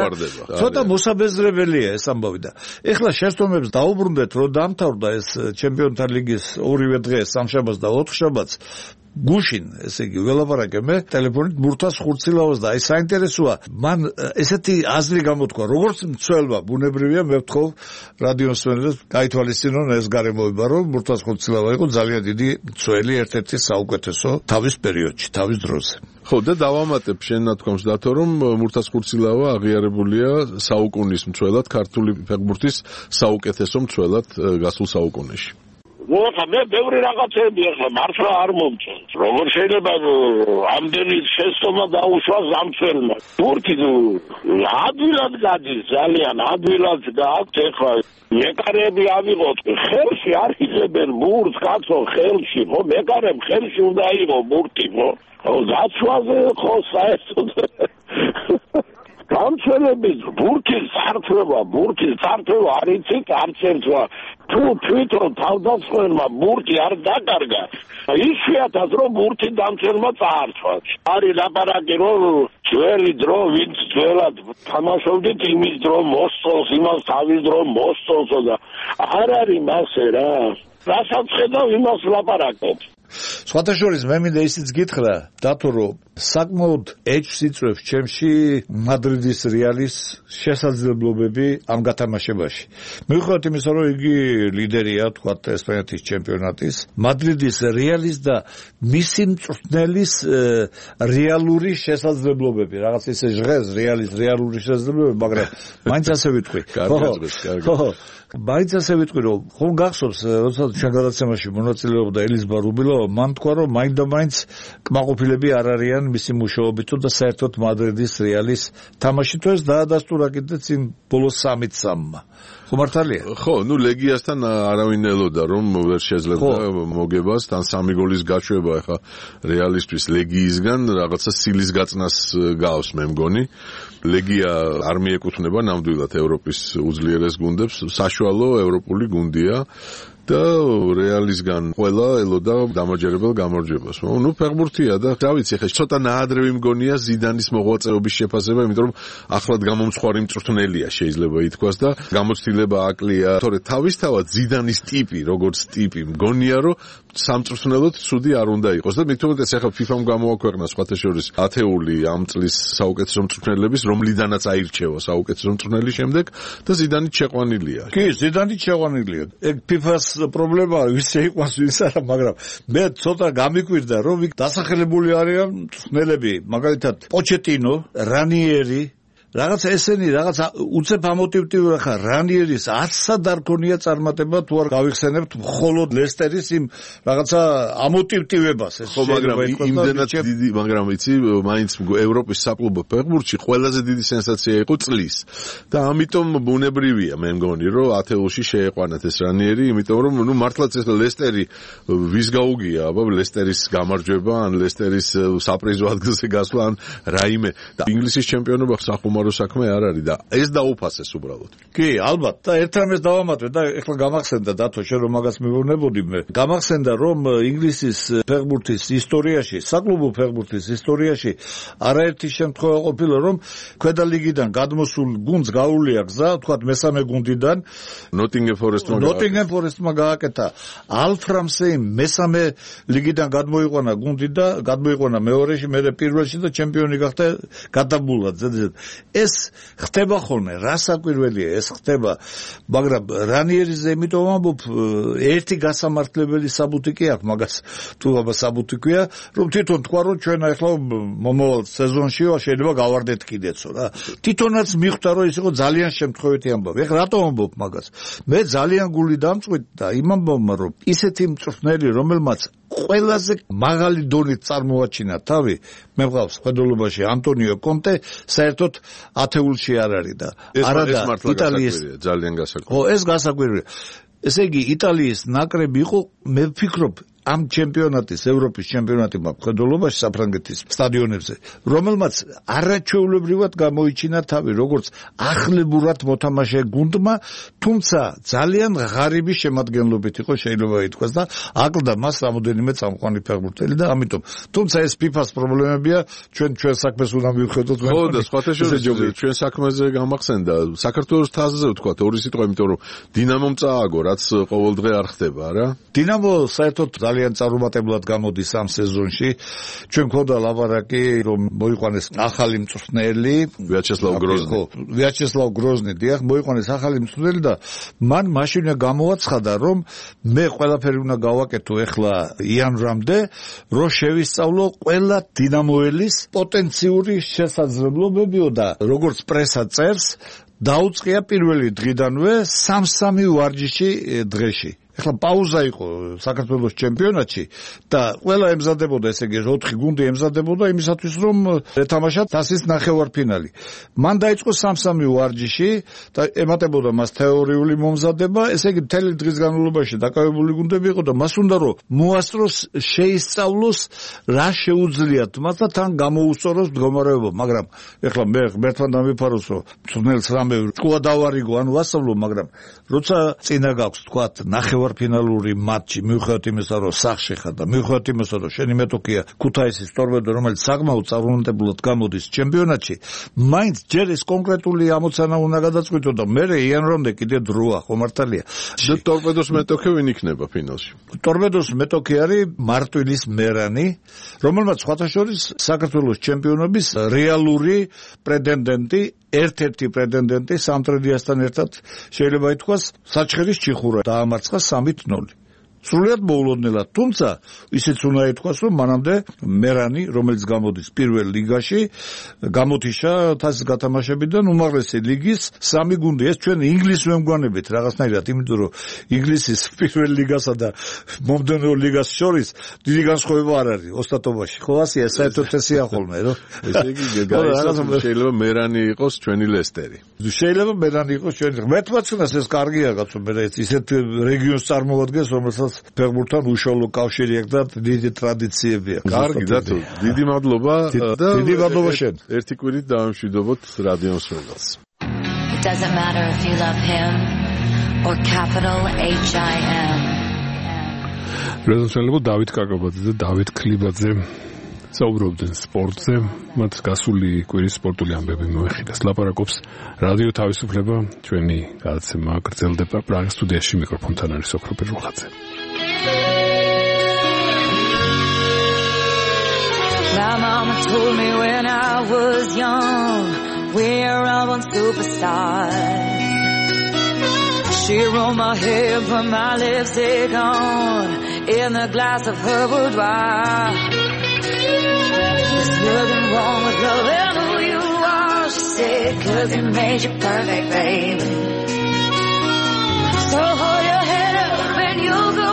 ცოტა მოსაბეზრებელია ეს ამბავი და ეხლა შეცდომებს დაუბრუნდეთ, რომ დამთავრდა ეს ჩემპიონთა ლიგის ორივე დღე, სამშაბათს და ოთხშაბათს გუშინ, ესე იგი, ველაპარაკე მე ტელეფონით მურთას ხურცილავას და აი საინტერესოა, მან ესეთი აზრი გამოთქვა, როგორც მცველმა, ბუნებრივია, მე ვთხოვ რადიოს მსმენელებს გაითვალისწინონ ეს გარემოება, რომ მურთას ხურცილავა იყო ძალიან დიდი მცველი, ერთ-ერთი საუკეთესო თავის პერიოდში, თავის დროზე. ხო და დავამატებ შენ ნათქვამს დათო, რომ მურთას ხურცილავა აღიარებულია საუკუნის მცველად, ქართული ფეხბურთის საუკეთესო მცველად გასულ საუკუნეში. მოხა მე ბევრი რაღაცები ახლა მართლა არ მომწონს. როგორ შეიძლება ამდენი შეცდომა დაუშვას ამ მცველმა? ბურთი ადვილად გადის, ძალიან ადვილად გააქვთ ახლა. მეკარები ავიღოთ, ხელში არ იძლებენ ბურთს კაცო ხელში, ხო მეკარემ ხელში უნდა იყო ბურთი, ხო? დაცვაზე ხო საერთოდ გამცველების ბურთის სარტყელო არ იცით არც ერთმა თუ თვითონ თავდამსხმელმა ბურთი არ დაკარგა იშვიათად რომ ბურთი დამცველმა წაართვა. არის ლაპარაკი რომ ძველი დრო ვინც ძველად თამაშობდით იმის დრო მოსწონს, იმას თავის დრო მოსწონსო და არ არის მასე რა. რასაც ხედავ იმას ლაპარაკობ. სხვათა შორის მე მინდა ისიც გითხრა დათო, რომ საკმაოდ ეჭვს იწვევს ჩემში მადრიდის რეალის შესაძლებლობები ამ გათამაშებაში. მიუხედავად იმისა, რომ იგი ლიდერია თქვათ ესპანეთის ჩემპიონატის, მადრიდის რეალის და მისი მწვრთნელის რეალური შესაძლებლობები, რაღაც ისე ჟღერს რეალის რეალური შესაძლებლობები, მაგრამ მაინც ასე ვიტყვი. ხო, მაინც ასე ვიტყვი, რომ ხომ გახსოვს, როცა შეგადაცემაში მონაწილეობდა ელიზბარ რუბილოვა, მან თქვა, რომ მაინდა-მაინც კმაყოფილები არ არიან მისი მუშაობითო და საერთოდ მადრიდის რეალის თამაში თუ ეს დაადასტურა კიდეც იმ ბოლოს 3-3-მა. ხო მართალია? ხო, ლეგიასთან არავინ ელოდა რომ ვერ შეძლებდა მოგებას, თან 3 გოლის გაშვება ახლა რეალისტვის ლეგიისგან რაღაცა სილის გაწნას გავს მე მგონი. ლეგია არ მიეკუთვნება ნამდვილად ევროპის უძლიერეს გუნდებს, საშუალო ევროპული გუნდია. და რეალისგან ყველა ელოდა დამაჯერებელ გამარჯვებას. ფეხბურთია და რა ვიცი, ხე ცოტა ნაადრევი მგონია ზიდანის მოღვაწეობის შეფასება, იმიტომ რომ ახლად გამომცხვარი მწვრთნელია შეიძლება ითქვას და გამოცდილება აკლია. თორე თავისთავად ზიდანის ტიპი, როგორც ტიპი, მგონია რომ სამწვრთნელოდ ცუდი არ უნდა იყოს და მithumetes ახლა FIFA-მ გამოაქვეყნა სხვათა შორის ათეული ამ წლის საუკეთესო მწვრთნელების, რომლიდანაც აირჩევა საუკეთესო მწვრთნელი შემდეგ და ზიდანი შეყვანილია. კი, ზიდანი შეყვანილია. ეგ FIFA-ს პრობლემაა, ვის შეიყვანს ვის არა, მაგრამ მე ცოტა გამიკვირდა, რომ დასახელებული არიან მწვრთნელები, მაგალითად პოჩეტინო, რანიერი, რაღაცა ესენი, რაღაცა უცებ ამოტივტივი ხა რანიერის 10-სად არ ქონია წარმატება თუ არ გავიხსენებთ მხოლოდ ლესტერის იმ რაღაცა ამოტივტივებას ეს მაგრამ იმდენად დიდი, მაგრამ იცი, მაინც ევროპის საკლუბო ფეხბურთში ყველაზე დიდი სენსაცია იყო წლის და ამიტომ ბუნებრივია მე მგონი რომ ათეულში შეეყვანათ ეს რანიერი, იმიტომ რომ მართლაც ეს ლესტერი ვის გაუგია, აბა ლესტერის გამარჯვება ან ლესტერის საპრიზო ადგილზე გასვლა ან რაიმე და ინგლისის ჩემპიონობა სახუმარო საქმე არ არის და ეს დაუფასეს უბრალოდ. კი, ალბათ და ერთამეს დავამატვე და ეხლა გამახსენდა დათო შენ რომ მაგას მივუნებოდი მე. გამახსენდა რომ ინგლისის ფეხბურთის ისტორიაში, საკლუბო ფეხბურთის ისტორიაში არაერთი შემთხვევა ყოფილა რომ ქვედა ლიგიდან გადმოსულ გუნდს გაუვლია გზა, თქვათ მესამე გუნდიდან Nottingham Forest-მა გააკეთა Alf Ramsey მესამე ლიგიდან გადმოიყვანა გუნდი და გადმოიყვანა მეორეში, მერე პირველში და ჩემპიონი გახდა გადაბულად. ეს ხდება ხოლმე, რა საკვირველია ეს ხდება, მაგრამ რანიერიზე იმიტომ ამბობ, ერთი გასამართლებელი საბუთი კი აქვს მაგას, თუ აბა საბუთი ქვია, რომ თვითონ თქვა რომ ჩვენ ახლა მომავალ სეზონში შეიძლება გავარდეთ კიდეცო რა. თვითონაც მიხვდა რომ ის იყო ძალიან შემთხვევითი ამბავი. ეხლა რატომ ამბობ მაგას? მე ძალიან გული დამწყვით და იმ ამბავმა რომ ისეთი მწვრთნელი რომელმაც ყველაზე მაღალი დონით წარმოაჩინა თავი, მე მყავს ხედულობაში ანტონიო კონტე, საერთოდ ათეულში არ არის და არადა იტალიის ძალიან გასაკვირია. ხო, ეს გასაკვირია. ესე იგი იტალიის ნაკრები იყო, მე ვფიქრობ, ამ ჩემპიონატის, ევროპის ჩემპიონატი მხედველობაში საფრანგეთის სტადიონებზე, რომელმაც არაჩვეულებრივად გამოიჩინა თავი, როგორც ახლებურად მოთამაშე გუნდმა, თუმცა ძალიან ღარიბი შემადგენლობით იყო, შეიძლება ითქვას და აკლდა მას რამოდენიმე წამყვანი ფეხბურთელი და ამიტომ, თუმცა ეს FIFA-ს პრობლემებია, ჩვენ საქმეს უნდა მივხედოთ. ხო და სხვათა შორის ჩვენ საქმეზე გამახსენდა, საქართველოს თაზზე ვთქვათ ორი სიტყვა, იმიტომ რომ დინამომ წააგო, რაც ყოველდღე არ ხდება, რა. დინამო საერთოდ ძალიან წარუმატებლად გამოდის ამ სეზონში. ჩვენ გვქონდა ლაპარაკი, რომ მოიყვანეს ახალი მწვრთნელი, ვიაჩესლავ გროზნი, დიახ, მოიყვანეს ახალი მწვრთნელი და მან მაშინ გამოაცხადა, რომ მე ყველაფერი უნდა გავაკეთო ეხლა იანვრამდე, რომ შევისწავლო ყველა დინამოელის პოტენციური შესაძლებლობებიო და როგორც პრესა წერს, დაუწყია პირველი დღიდანვე 3-3 ვარჯიში დღეში. ეხლა პაუზა იყო საქართველოს ჩემპიონატში და ყველა ემზადებოდა, ესე იგი 4 გუნდი ემზადებოდა იმისათვის რომ ეთამაშათ თასის ნახევარფინალი. მან დაიწყო 3-3 ვარჯიში და ემატებოდა მას თეორიული მომზადება, ესე იგი მთელი დღის განმავლობაში დაკავებული გუნდები იყო და მას უნდა რომ მოასწროს, შეისწავლოს რა შეუძლიათ მას და თან გამოუსწოროს მდგომარეობა, მაგრამ ეხლა მე ღმერთთან დამიფაროს რომ მწვრთნელს რამე ყვა დავარიგო, ანუ ვასწავლო, მაგრამ როცა წინა გაქვს თქვათ ნახევარფინალური მატჩი, მიუხედავად იმისა, რომ სახში ხარ და მიუხედავად იმისა, რომ შენი მეტოქია ქუთაისის ტორპედო, რომელიც საკმაოდ წარუმატებლად გამოდის ჩემპიონატში, მაინც ჯერ ეს კონკრეტული ამოცანა უნდა გადაწყვიტო და მე იანვრამდე კიდე დროა, ხო მართალია. და ტორპედოს მეტოქი ვინ იქნება ფინალში? ტორპედოს მეტოქი არის მარტვილის მერანი, რომელმაც სხვათა შორის საქართველოს ჩემპიონობის რეალური პრეტენდენტი, ერთ-ერთი პრეტენდენტი სამტრედიასთან ერთად შეიძლება ითქვას საჩხერის ჩიხურა დაამარცხა 3-0. სრულიად მოულოდნელად. თუმცა ისიც უნდა ითქვას, რომ მანამდე მერანი, რომელიც გამოდის პირველ ლიგაში, გამოთიშა თასის გათამაშებიდან უმაღლესი ლიგის 3 გუნდი. ეს ჩვენ ინგლისს ვემგვანებით რაღაცნაირად, იმიტომ რომ ინგლისის პირველ ლიგასა და მომდევნო ლიგას შორის დიდი განსხვავება არ არის ოსტატობაში. ხო ასეა, საერთოდ ესეა ხოლმე, რომ ესე იგი შეიძლება მერანი იყოს ჩვენი ლესტერი. შეიძლება მერანი იყოს ჩვენი. მეთვალწინას ეს კარგია კაცო, მე ისეთ რეგიონს წარმოადგენს, რომელსაც ფეხბურთთან უშუალო კავშირი აქვს და დიდი ტრადიციები აქვს. კარგი დათო, დიდი მადლობა და დიდი მადლობა შენ. ერთი კვირით დავამშვიდობოთ რადიო მსმენელს. It doesn't matter if you love him or capital HIM. რეზოლუციალებო დავით კაკაბაძე და დავით ქლიბაძე საუბრობდნენ სპორტზე, მათ გასული კვირის სპორტული ამბები მოეხიდას. ლაპარაკობს რადიო თავისუფლება, ჩვენი გადაცემა გრძელდება პრაღის სტუდიაში, მიკროფონთან არის ოქრო პერუხაძე. My mama told me when I was young, we're all one superstar. She rolled my hair, put my lipstick on, in the glass of her boudoir. There's nothing wrong with loving who you are, she said, 'cause it made you perfect, baby. So hold your head up when you go